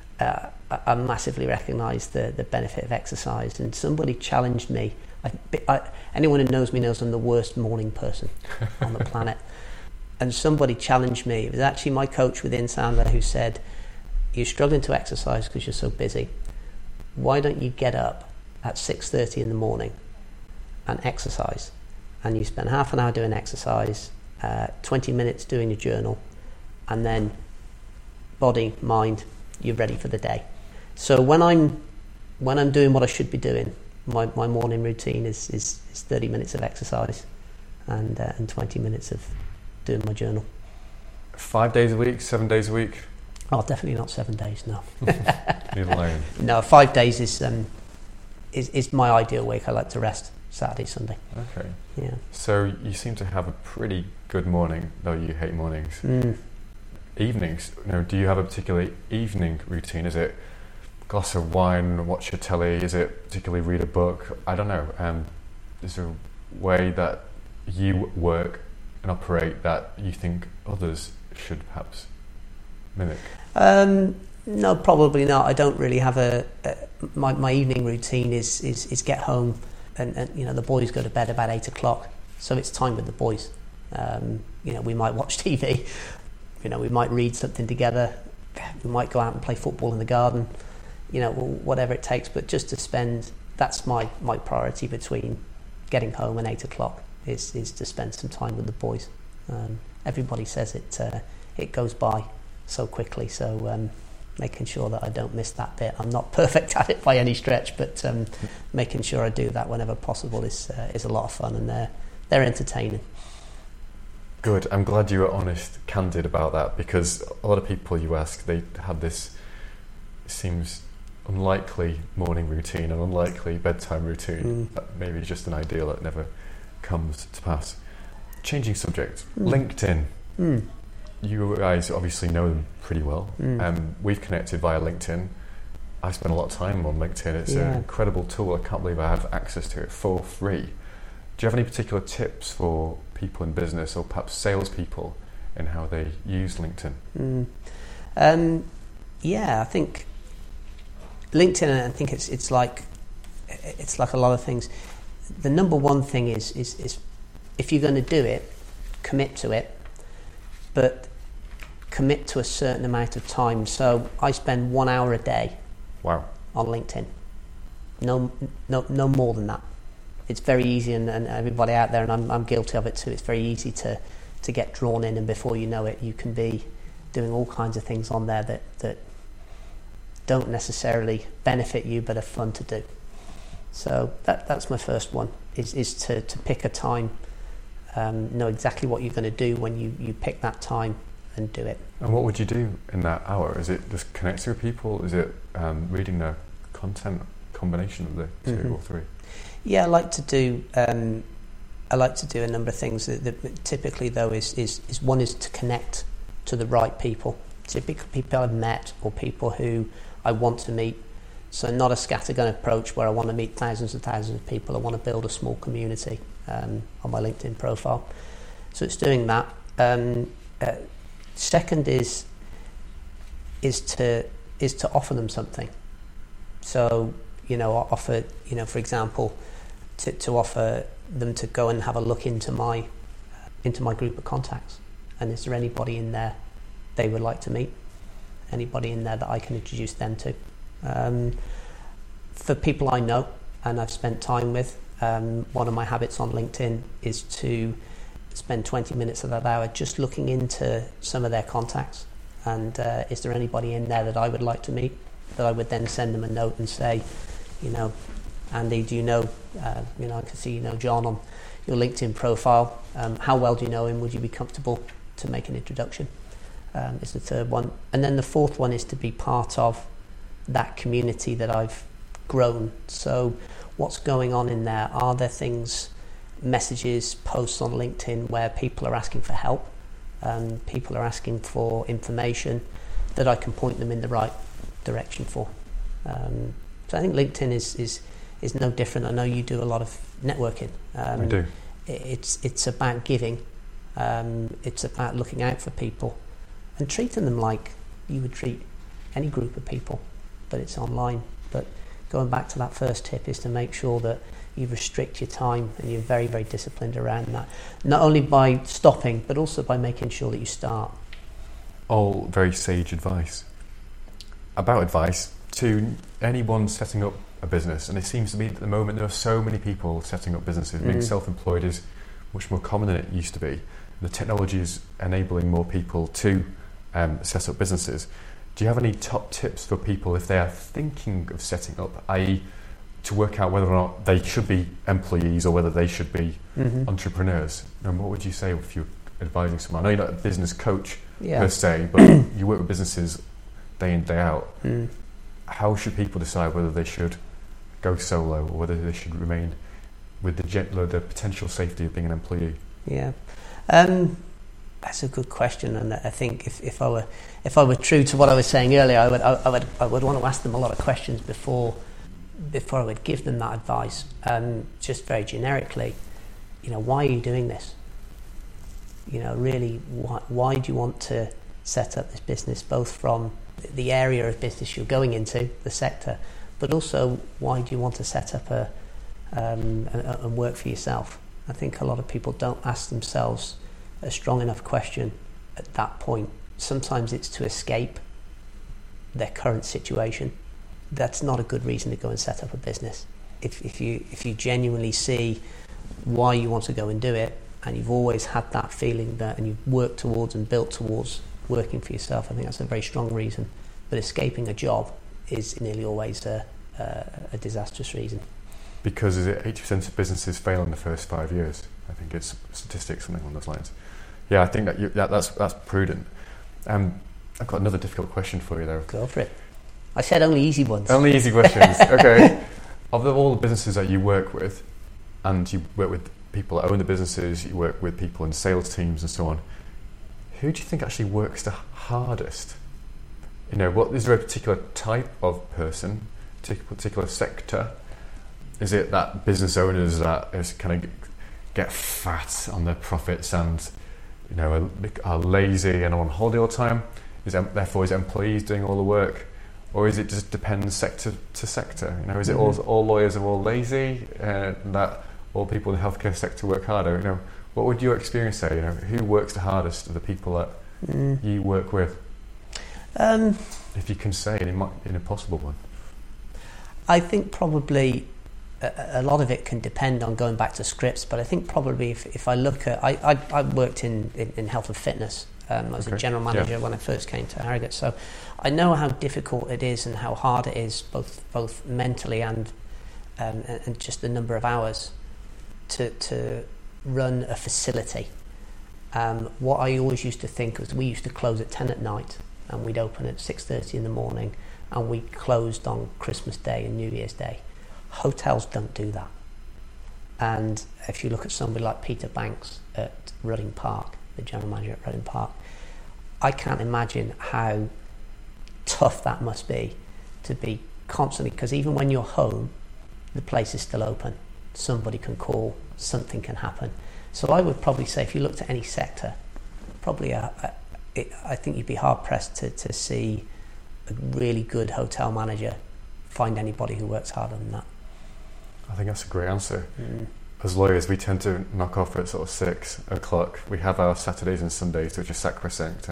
I massively recognise the benefit of exercise. And somebody challenged me. Anyone who knows me knows I'm the worst morning person on the planet. And somebody challenged me. It was actually my coach within Sandler who said, "You're struggling to exercise because you're so busy. Why don't you get up at 6:30 in the morning and exercise? And you spend half an hour doing exercise, 20 minutes doing your journal, and then body, mind, you're ready for the day." So when I'm doing what I should be doing, my morning routine is 30 minutes of exercise and 20 minutes of doing my journal. 5 days a week, 7 days a week? Oh, definitely not 7 days, no. Leave alone. No, 5 days is my ideal week. I like to rest Saturday, Sunday. Okay. Yeah. So you seem to have a pretty good morning, though you hate mornings. Evenings, do you have a particular evening routine? Is it a glass of wine, watch your telly? Is it particularly read a book? I don't know. Is there a way that you work and operate that you think others should perhaps mimic? No, probably not. I don't really have my evening routine is get home and the boys go to bed about 8 o'clock, so it's time with the boys. We might watch TV, we might read something together, we might go out and play football in the garden, whatever it takes, but just to spend, that's my priority between getting home and 8 o'clock is to spend some time with the boys. Everybody says it goes by so quickly, so making sure that I don't miss that bit. I'm not perfect at it by any stretch, but making sure I do that whenever possible is a lot of fun, and they're entertaining. Good. I'm glad you were honest, candid about that, because a lot of people you ask, they have this, it seems unlikely morning routine, an unlikely bedtime routine, that maybe just an ideal that never comes to pass. Changing subject, LinkedIn. You guys obviously know them pretty well. We've connected via LinkedIn. I spend a lot of time on LinkedIn. It's an incredible tool. I can't believe I have access to it for free. Do you have any particular tips for people in business, or perhaps salespeople, in how they use LinkedIn? I think LinkedIn, I think it's like a lot of things. The number one thing is if you're going to do it, commit to it, but commit to a certain amount of time. So I spend 1 hour a day. Wow. On LinkedIn. No more than that. It's very easy, and everybody out there, and I'm guilty of it too, it's very easy to get drawn in, and before you know it, you can be doing all kinds of things on there that don't necessarily benefit you but are fun to do. So that's my first one, is to pick a time, know exactly what you're going to do when you pick that time and do it. And what would you do in that hour? Is it just connecting with people? Is it reading the content, combination of the two or three? Yeah, I like to do a number of things. That typically, though, is one is to connect to the right people. Typically, people I've met or people who I want to meet. So not a scattergun approach where I want to meet thousands and thousands of people. I want to build a small community on my LinkedIn profile. So it's doing that. Second is to offer them something. So offer, for example, to offer them to go and have a look into my group of contacts. and is there anybody in there they would like to meet? Anybody in there that I can introduce them to? For people I know and I've spent time with, one of my habits on LinkedIn is to spend 20 minutes of that hour just looking into some of their contacts, and is there anybody in there that I would like to meet, that I would then send them a note and say, Andy, do you know, I can see you know John on your LinkedIn profile. How well do you know him? Would you be comfortable to make an introduction? Is the third one. And then the fourth one is to be part of that community that I've grown. So what's going on in there? Are there things, messages, posts on LinkedIn where people are asking for help? People are asking for information that I can point them in the right direction for. So I think LinkedIn is no different. I know you do a lot of networking. I do. It's about giving. It's about looking out for people and treating them like you would treat any group of people, but it's online. But going back to that first tip is to make sure that you restrict your time and you're very, very disciplined around that. Not only by stopping, but also by making sure that you start. All very sage advice. About advice to anyone setting up a business, and it seems to me at the moment there are so many people setting up businesses. Being self-employed is much more common than it used to be. The technology is enabling more people to set up businesses. Do you have any top tips for people if they are thinking of setting up, i.e. to work out whether or not they should be employees or whether they should be entrepreneurs? And what would you say if you're advising someone? I know you're not a business coach per se, but you work with businesses day in, day out. How should people decide whether they should go solo or whether they should remain with the potential safety of being an employee? Yeah, that's a good question, and I think if I were true to what I was saying earlier, I would want to ask them a lot of questions before I would give them that advice. Just very generically, why are you doing this? Really, why do you want to set up this business, both from the area of business you're going into, the sector, but also why do you want to set up and work for yourself? I think a lot of people don't ask themselves a strong enough question at that point. Sometimes it's to escape their current situation. That's not a good reason to go and set up a business. If you genuinely see why you want to go and do it, and you've always had that feeling that, and you've worked towards and built towards working for yourself, I think that's a very strong reason. But escaping a job is nearly always a disastrous reason. Because is it 80% of businesses fail in the first 5 years? I think it's statistics, something along those lines. Yeah, I think that's prudent. I've got another difficult question for you there. Go for it. I said only easy ones. Only easy questions. Okay. Of all the businesses that you work with, and you work with people that own the businesses, you work with people in sales teams and so on, who do you think actually works the hardest? What is there a particular type of person, particular sector? Is it that business owners that is kind of get fat on their profits and are lazy and are on holiday all the time? Therefore, is employees doing all the work, or is it just depends sector to sector? Is it all lawyers are all lazy, that all people in the healthcare sector work harder? What would your experience say? Who works the hardest of the people that you work with? If you can say an impossible one. I think probably a lot of it can depend on going back to scripts, but I think probably if I look at... I worked in health and fitness. I was a general manager when I first came to Harrogate, so I know how difficult it is and how hard it is, both mentally and just the number of hours to run a facility. What I always used to think was we used to close at 10 at night and we'd open at 6:30 in the morning, and we closed on Christmas Day and New Year's Day. Hotels don't do that. And if you look at somebody like Peter Banks at Reading Park, the general manager at Reading Park, I can't imagine how tough that must be to be constantly, because even when you're home, the place is still open. Somebody can call, something can happen. So I would probably say if you looked at any sector, probably I think you'd be hard pressed to see a really good hotel manager find anybody who works harder than that. I think that's a great answer. As lawyers, we tend to knock off at sort of 6 o'clock. We have our Saturdays and Sundays, which are sacrosanct,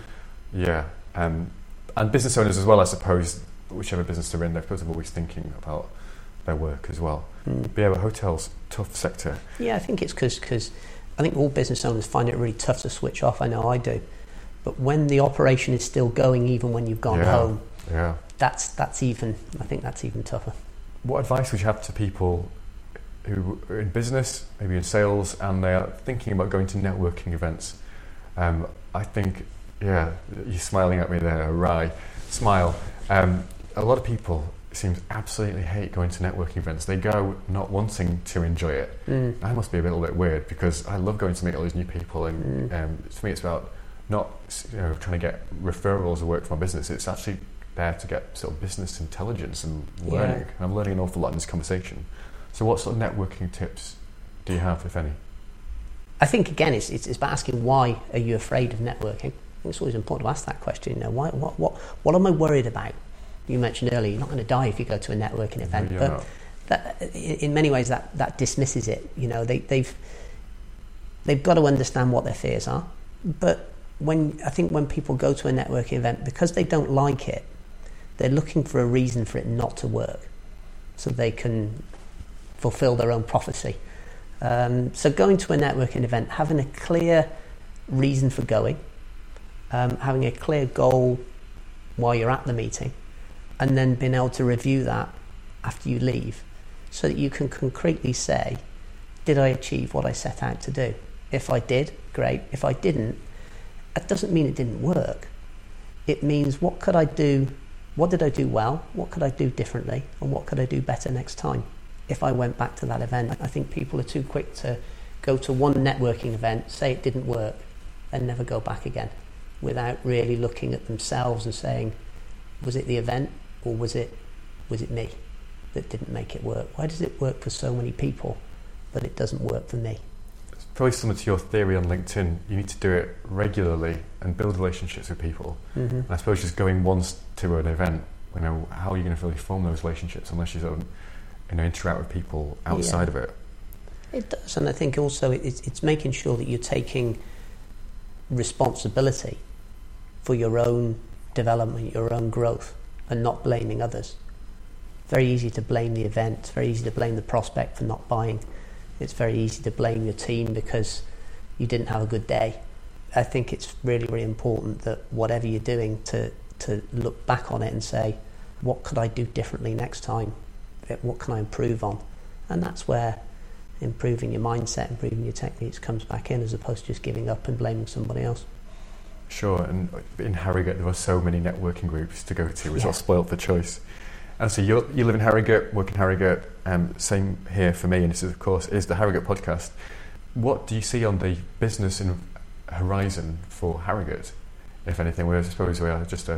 and business owners as well, I suppose, whichever business they're in, I suppose they're always thinking about their work as well. But yeah, hotels, tough sector. Yeah, I think it's because I think all business owners find it really tough to switch off. I know I do. But when the operation is still going, even when you've gone home, that's even tougher. What advice would you have to people who are in business, maybe in sales, and they are thinking about going to networking events? I think, you're smiling at me there, a wry smile. A lot of people seem to absolutely hate going to networking events. They go not wanting to enjoy it. I must be a little bit weird, because I love going to meet all these new people, and for me it's about not trying to get referrals or work for my business. It's actually there to get sort of business intelligence and learning. And I'm learning an awful lot in this conversation. So what sort of networking tips do you have, if any? I think, again, it's about asking, why are you afraid of networking? It's always important to ask that question. What am I worried about? You mentioned earlier, you're not going to die if you go to a networking event. No, but that, in many ways, that dismisses it. They've got to understand what their fears are. But when people go to a networking event, because they don't like it, they're looking for a reason for it not to work, so they can fulfill their own prophecy. So going to a networking event, having a clear reason for going, having a clear goal while you're at the meeting, and then being able to review that after you leave, so that you can concretely say, did I achieve what I set out to do? If I did, great. If I didn't, that doesn't mean it didn't work. It means, what could I do? What did I do well? What could I do differently? And what could I do better next time? If I went back to that event, I think people are too quick to go to one networking event, say it didn't work, and never go back again, without really looking at themselves and saying, was it the event, or was it me that didn't make it work? Why does it work for so many people, but it doesn't work for me? It's probably similar to your theory on LinkedIn. You need to do it regularly and build relationships with people. And I suppose just going once to an event, how are you going to really form those relationships unless you sort of interact with people outside of it? It does, and I think also it's making sure that you're taking responsibility for your own development, your own growth, and not blaming others. Very easy to blame the event. It's very easy to blame the prospect for not buying. It's very easy to blame your team because you didn't have a good day. I think it's really, really important that whatever you're doing, to look back on it and say, what could I do differently next time? What can I improve on? And that's where improving your mindset, improving your techniques comes back in, as opposed to just giving up and blaming somebody else. Sure, and in Harrogate there are so many networking groups to go to. We're sort of spoilt for choice. And so you live in Harrogate, work in Harrogate, same here for me, and this is, of course, is the Harrogate podcast. What do you see on the business horizon for Harrogate, if anything? I suppose we are just a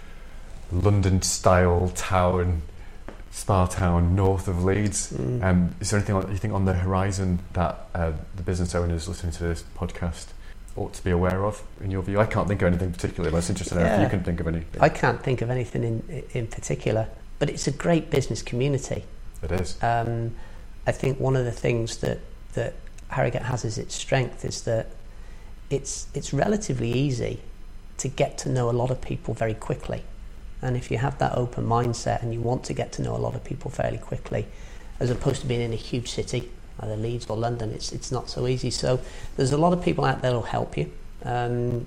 London-style town, spa town north of Leeds. Is there anything you think on the horizon that the business owners listening to this podcast ought to be aware of, in your view? I can't think of anything particularly, but it's interesting to know if you can think of anything. I can't think of anything in particular, but it's a great business community. It is. I think one of the things that Harrogate has as its strength is that it's relatively easy to get to know a lot of people very quickly. And if you have that open mindset and you want to get to know a lot of people fairly quickly, as opposed to being in a huge city, either Leeds or London, it's not so easy. So there's a lot of people out there who'll help you. And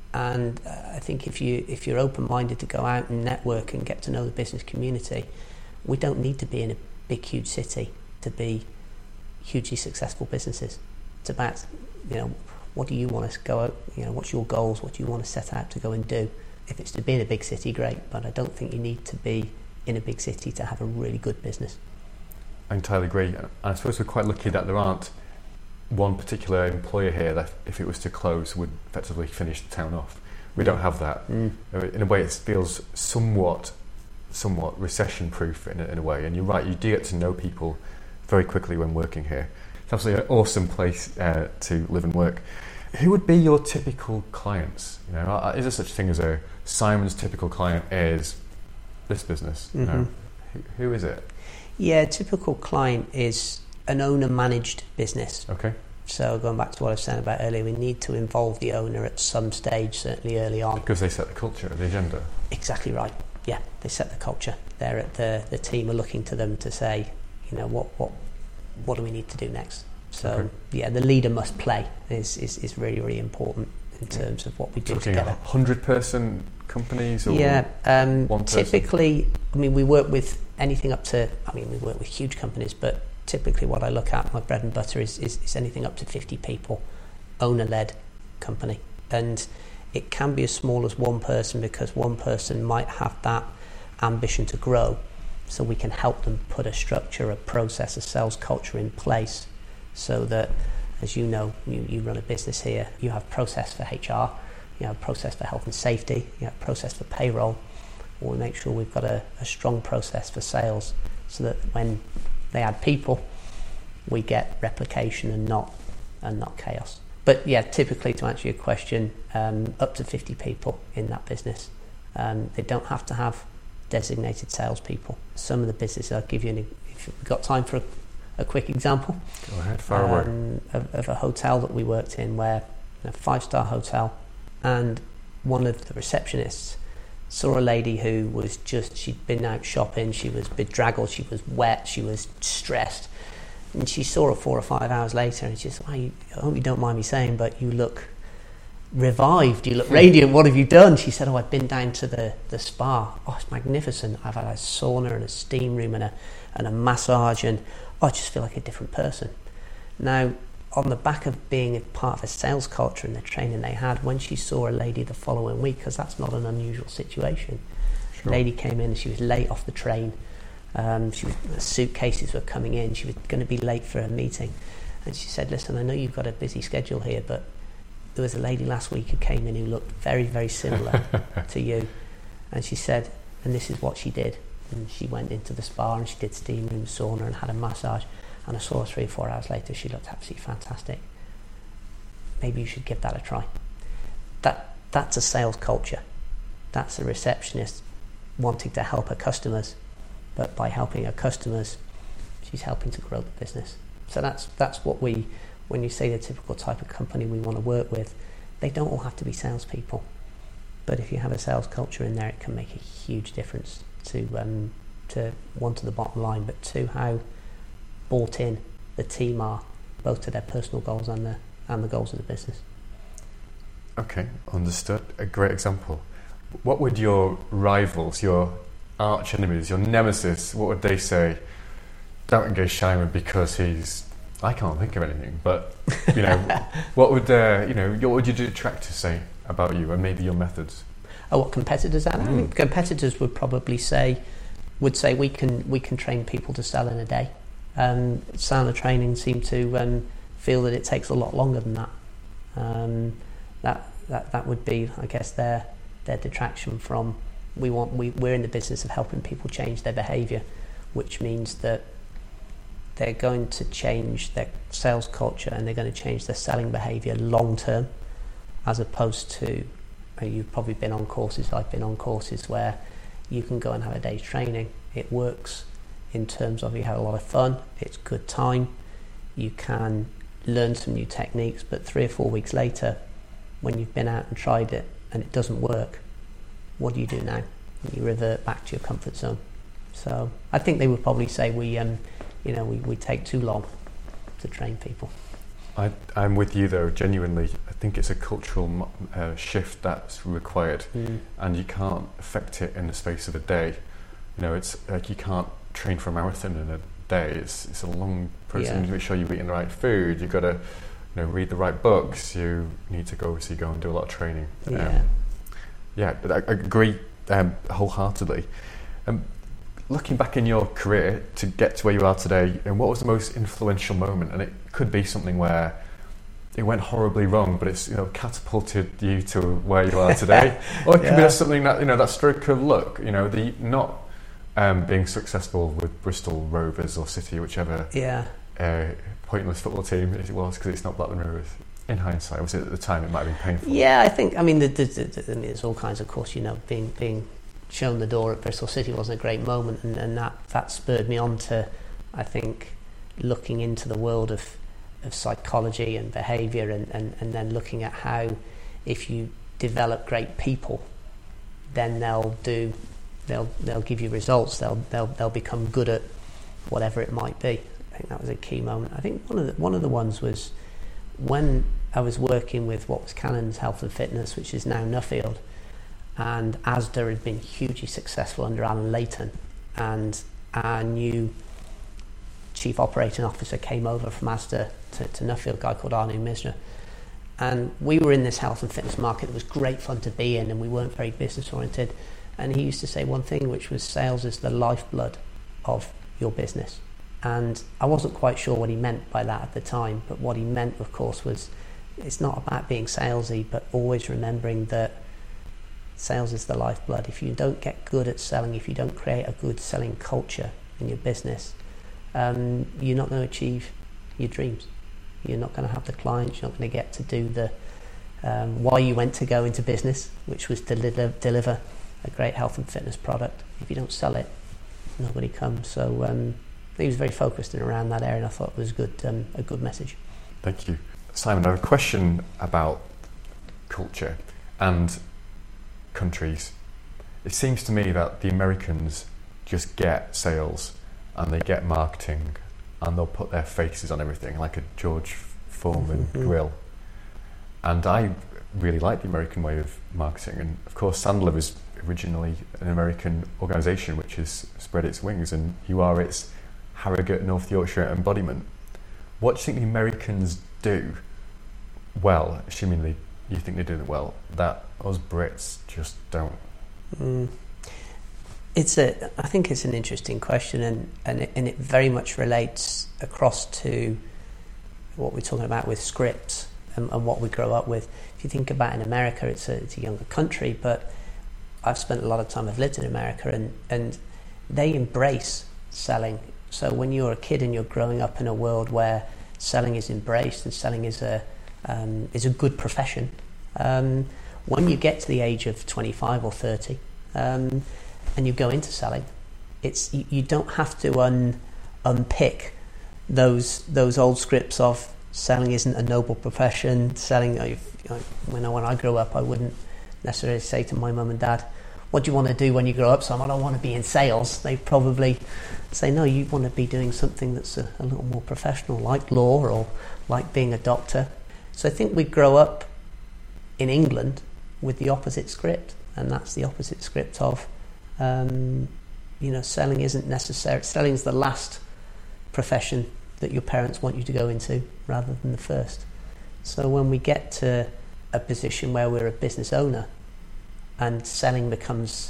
I think if you're open-minded to go out and network and get to know the business community, we don't need to be in a big, huge city to be hugely successful businesses. It's about, what do you want to go out, what's your goals, what do you want to set out to go and do? If it's to be in a big city, great, but I don't think you need to be in a big city to have a really good business. I entirely agree. And I suppose we're quite lucky that there aren't one particular employer here that, if it was to close, would effectively finish the town off. We don't have that. In a way, it feels somewhat recession-proof in a way. And you're right, you do get to know people very quickly when working here. It's absolutely an awesome place to live and work. Who would be your typical clients? Is there such a thing as Simon's typical client is this business? Who is it? Yeah, a typical client is an owner-managed business. Okay. So going back to what I was saying about earlier, we need to involve the owner at some stage, certainly early on. Because they set the culture, the agenda. Exactly right. Yeah, they set the culture. They're at the team are looking to them to say, what do we need to do next? So the leader must play is really, really important in terms of what we do together. 100-person companies or one person? Typically, we work with anything up to, we work with huge companies, but typically what I look at, my bread and butter is anything up to 50 people, owner-led company. And it can be as small as one person, because one person might have that ambition to grow, so we can help them put a structure, a process, a sales culture in place, so that, as you know, you run a business here, you have process for HR, you have process for health and safety, you have process for payroll. We make sure we've got a strong process for sales, so that when they add people, we get replication and not chaos. But yeah, typically, to answer your question, up to 50 people in that business. They don't have to have designated salespeople. Some of the businesses, I'll give you, if you've got time for a quick example. Go ahead, fire away. Of a hotel that we worked in, where a 5-star hotel, and one of the receptionists saw a lady who was she'd been out shopping, she was bedraggled, she was wet, she was stressed, and she saw her 4 or 5 hours later, and she said, I hope you don't mind me saying, but you look revived, you look radiant, what have you done? She said, I've been down to the spa, it's magnificent, I've had a sauna and a steam room and a massage, and I just feel like a different person. Now, on the back of being a part of a sales culture and the training they had, when she saw a lady the following week, because that's not an unusual situation, the lady came in and she was late off the train, suitcases were coming in, she was going to be late for a meeting, and she said, listen, I know you've got a busy schedule here, but there was a lady last week who came in who looked very, very similar to you, and she said, and this is what she did, and she went into the spa and she did steam room, sauna, and had a massage, and I saw her 3 or 4 hours later, she looked absolutely fantastic. Maybe you should give that a try. That's a sales culture. That's a receptionist wanting to help her customers, but by helping her customers, she's helping to grow the business. So that's what when you say the typical type of company we want to work with, they don't all have to be salespeople. But if you have a sales culture in there, it can make a huge difference to one, to the bottom line, but two, how bought in the team are, both to their personal goals and the goals of the business. Okay, understood. A great example. What would your rivals, your arch enemies, your nemesis, what would they say? Don't engage Simon because I can't think of anything, but what would your detractors say about you and maybe your methods? What competitors are? Competitors would probably say we can train people to sell in a day. Sauna training seem to feel that it takes a lot longer than that. That would be, I guess, their detraction from. We're in the business of helping people change their behaviour, which means that they're going to change their sales culture and they're going to change their selling behaviour long term, as opposed to, you've probably been on courses, I've been on courses where you can go and have a day's training. It works in terms of you have a lot of fun, it's good time, you can learn some new techniques, but 3 or 4 weeks later, when you've been out and tried it and it doesn't work, what do you do now? You revert back to your comfort zone. So I think they would probably say we take too long to train people. I'm with you though, genuinely. I think it's a cultural shift that's required, and you can't affect it in the space of a day. It's like you can't train for a marathon in a day. It's a long process. You need to make sure you're eating the right food. You've got to read the right books. You need to go and do a lot of training. But I agree wholeheartedly. Looking back in your career to get to where you are today, and what was the most influential moment? And it could be something where it went horribly wrong, but it's catapulted you to where you are today, or it could be something that that stroke of luck. The not being successful with Bristol Rovers or City, whichever pointless football team it was, because it's not Blackburn Rovers. In hindsight, was it at the time it might have been painful? Yeah, I think. There's all kinds of course. Being shown the door at Bristol City wasn't a great moment, and that spurred me on to, I think, looking into the world of psychology and behaviour, and then looking at how, if you develop great people, then they'll give you results. They'll become good at whatever it might be. I think that was a key moment. I think one of the ones was when I was working with what was Cannon's Health and Fitness, which is now Nuffield, and Asda had been hugely successful under Alan Leighton, and our new chief operating officer came over from Asda to Nuffield, a guy called Arnu Misra, and we were in this health and fitness market that was great fun to be in, and we weren't very business oriented, and he used to say one thing, which was sales is the lifeblood of your business. And I wasn't quite sure what he meant by that at the time, but what he meant, of course, was it's not about being salesy, but always remembering that sales is the lifeblood. If you don't get good at selling, if you don't create a good selling culture in your business, you're not going to achieve your dreams. You're not going to have the clients, you're not going to get to do the why you went to go into business, which was to deliver a great health and fitness product. If you don't sell it, nobody comes. So he was very focused in around that area, and I thought it was a good message. Thank you. Simon, I have a question about culture and countries. It seems to me that the Americans just get sales and they get marketing and they'll put their faces on everything, like a George Foreman grill. And I really like the American way of marketing. And of course, Sandler was originally an American organisation which has spread its wings, and you are its Harrogate, North Yorkshire embodiment. What do you think the Americans do well, assuming you think they do it well, that us Brits just don't? I think it's an interesting question, and it very much relates across to what we're talking about with scripts and what we grow up with. If you think about in America, it's a younger country, but I've spent a lot of time, I've lived in America, and they embrace selling. So when you're a kid and you're growing up in a world where selling is embraced and selling is a good profession, when you get to the age of 25 or 30 and you go into selling, you don't have to unpick those old scripts of selling isn't a noble profession. Selling, when I grew up, I wouldn't necessarily say to my mum and dad, what do you want to do when you grow up? So I don't want to be in sales. They'd probably say, no, you want to be doing something that's a little more professional, like law or like being a doctor. So I think we grow up in England with the opposite script, and that's the opposite script of, selling isn't necessary. Selling is the last profession that your parents want you to go into rather than the first. So when we get to a position where we're a business owner and selling becomes,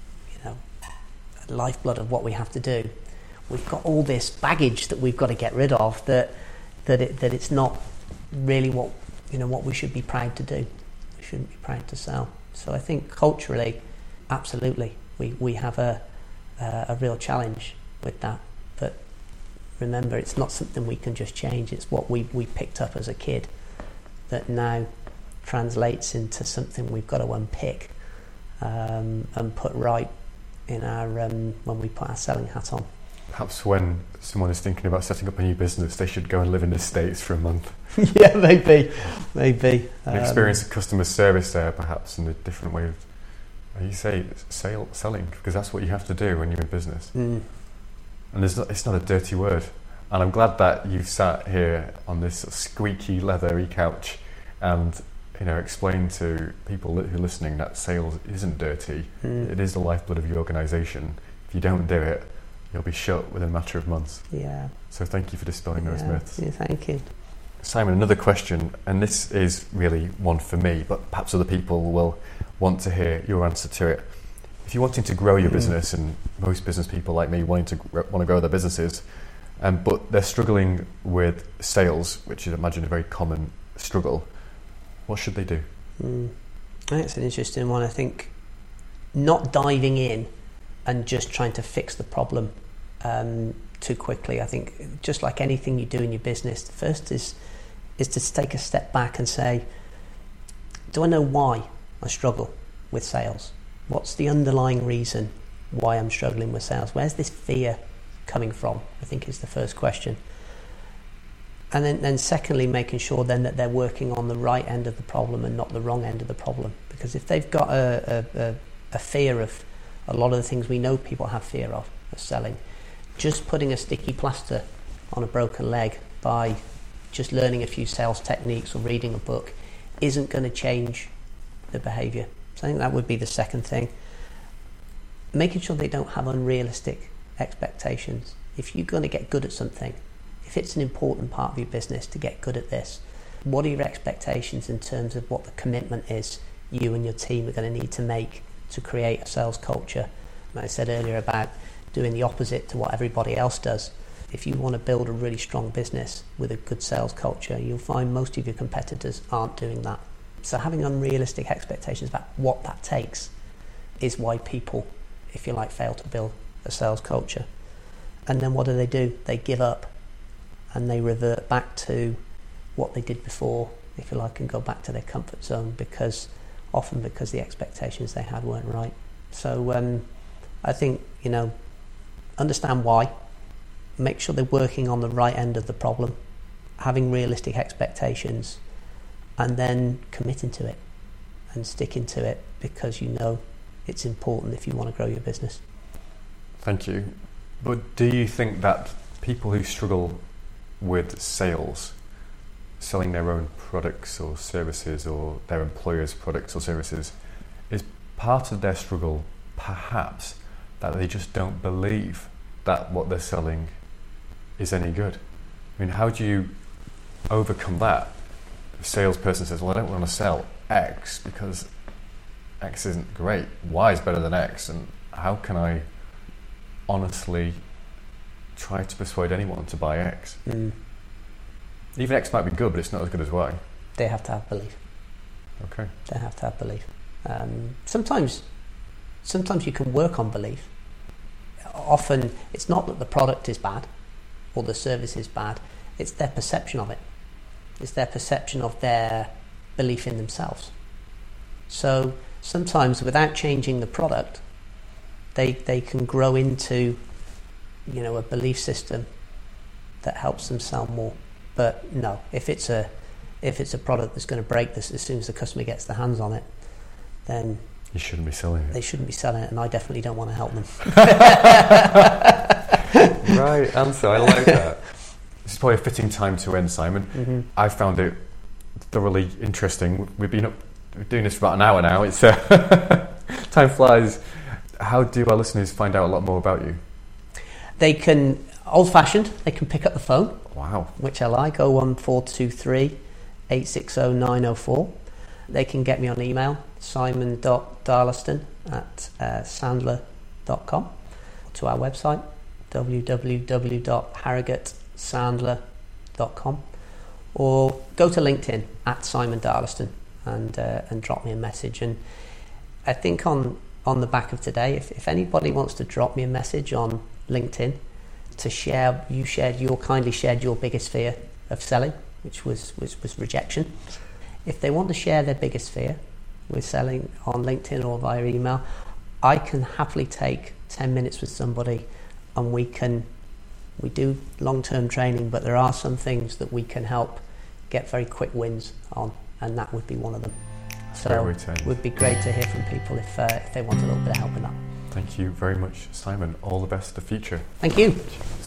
a lifeblood of what we have to do, we've got all this baggage that we've got to get rid of, that it's not really what we should be proud to do. We shouldn't be proud to sell. So I think culturally, absolutely, we have a real challenge with that. But remember, it's not something we can just change. It's what we picked up as a kid that now translates into something we've got to unpick and put right in our when we put our selling hat on. Perhaps when someone is thinking about setting up a new business, they should go and live in the States for a month. Yeah, maybe. And experience customer service there, perhaps, in a different way of, you say, selling, because that's what you have to do when you're in business. And it's not a dirty word. And I'm glad that you've sat here on this sort of squeaky, leathery couch and explain to people who are listening that sales isn't dirty. It is the lifeblood of your organisation. If you don't do it, you'll be shut within a matter of months. Yeah. So thank you for dispelling those myths. Yeah, thank you. Simon, another question, and this is really one for me, but perhaps other people will want to hear your answer to it. If you're wanting to grow your business, and most business people like me want to grow their businesses, but they're struggling with sales, which is, I imagine, a very common struggle, what should they do? That's an interesting one. I think not diving in and just trying to fix the problem too quickly. I think just like anything you do in your business, the first is to take a step back and say, do I know why I struggle with sales? What's the underlying reason why I'm struggling with sales? Where's this fear coming from? I think is the first question. And then secondly, making sure then that they're working on the right end of the problem and not the wrong end of the problem. Because if they've got a fear of a lot of the things we know people have fear of selling, just putting a sticky plaster on a broken leg by just learning a few sales techniques or reading a book isn't going to change the behaviour. So I think that would be the second thing. Making sure they don't have unrealistic expectations. If you're going to get good at something, if it's an important part of your business to get good at this, what are your expectations in terms of what the commitment is you and your team are going to need to make to create a sales culture? And I said earlier about doing the opposite to what everybody else does. If you want to build a really strong business with a good sales culture, you'll find most of your competitors aren't doing that. So having unrealistic expectations about what that takes is why people, if you like, fail to build a sales culture. And then what do? They give up and they revert back to what they did before, if you like, and go back to their comfort zone because the expectations they had weren't right. So I think, understand why, make sure they're working on the right end of the problem, having realistic expectations, and then committing to it and sticking to it because it's important if you want to grow your business. Thank you. But do you think that people who struggle with sales, selling their own products or services or their employer's products or services, is part of their struggle perhaps that they just don't believe that what they're selling is any good? I mean, how do you overcome that? A salesperson says, well, I don't want to sell X because X isn't great. Y is better than X. And how can I honestly try to persuade anyone to buy X? Even X might be good, but it's not as good as Y. They have to have belief. Okay. They have to have belief. Sometimes you can work on belief. Often it's not that the product is bad or the service is bad, it's their perception of it. It's their perception of their belief in themselves. So sometimes without changing the product, they can grow into a belief system that helps them sell more. But no, if it's a product that's going to break this as soon as the customer gets their hands on it, then you shouldn't be selling it. They shouldn't be selling it, and I definitely don't want to help them. Right answer, I like that. This is probably a fitting time to end, Simon. Mm-hmm. I found it thoroughly interesting. We've been doing this for about an hour now. It's time flies. How do our listeners find out a lot more about you? They can, old-fashioned, they can pick up the phone. Wow. Which I like, 01423 860 904. They can get me on email, simon.darlaston@sandler.com, to our website, www.harrogatesandler.com, or go to LinkedIn @SimonDarlaston and drop me a message. And I think on the back of today, if anybody wants to drop me a message on LinkedIn to share, you kindly shared your biggest fear of selling, which was rejection. If they want to share their biggest fear with selling on LinkedIn or via email, I can happily take 10 minutes with somebody, and we do long-term training, but there are some things that we can help get very quick wins on, and that would be one of them. So it would be great to hear from people if they want a little bit of help in that. Thank you very much, Simon. All the best for the future. Thank you. Cheers.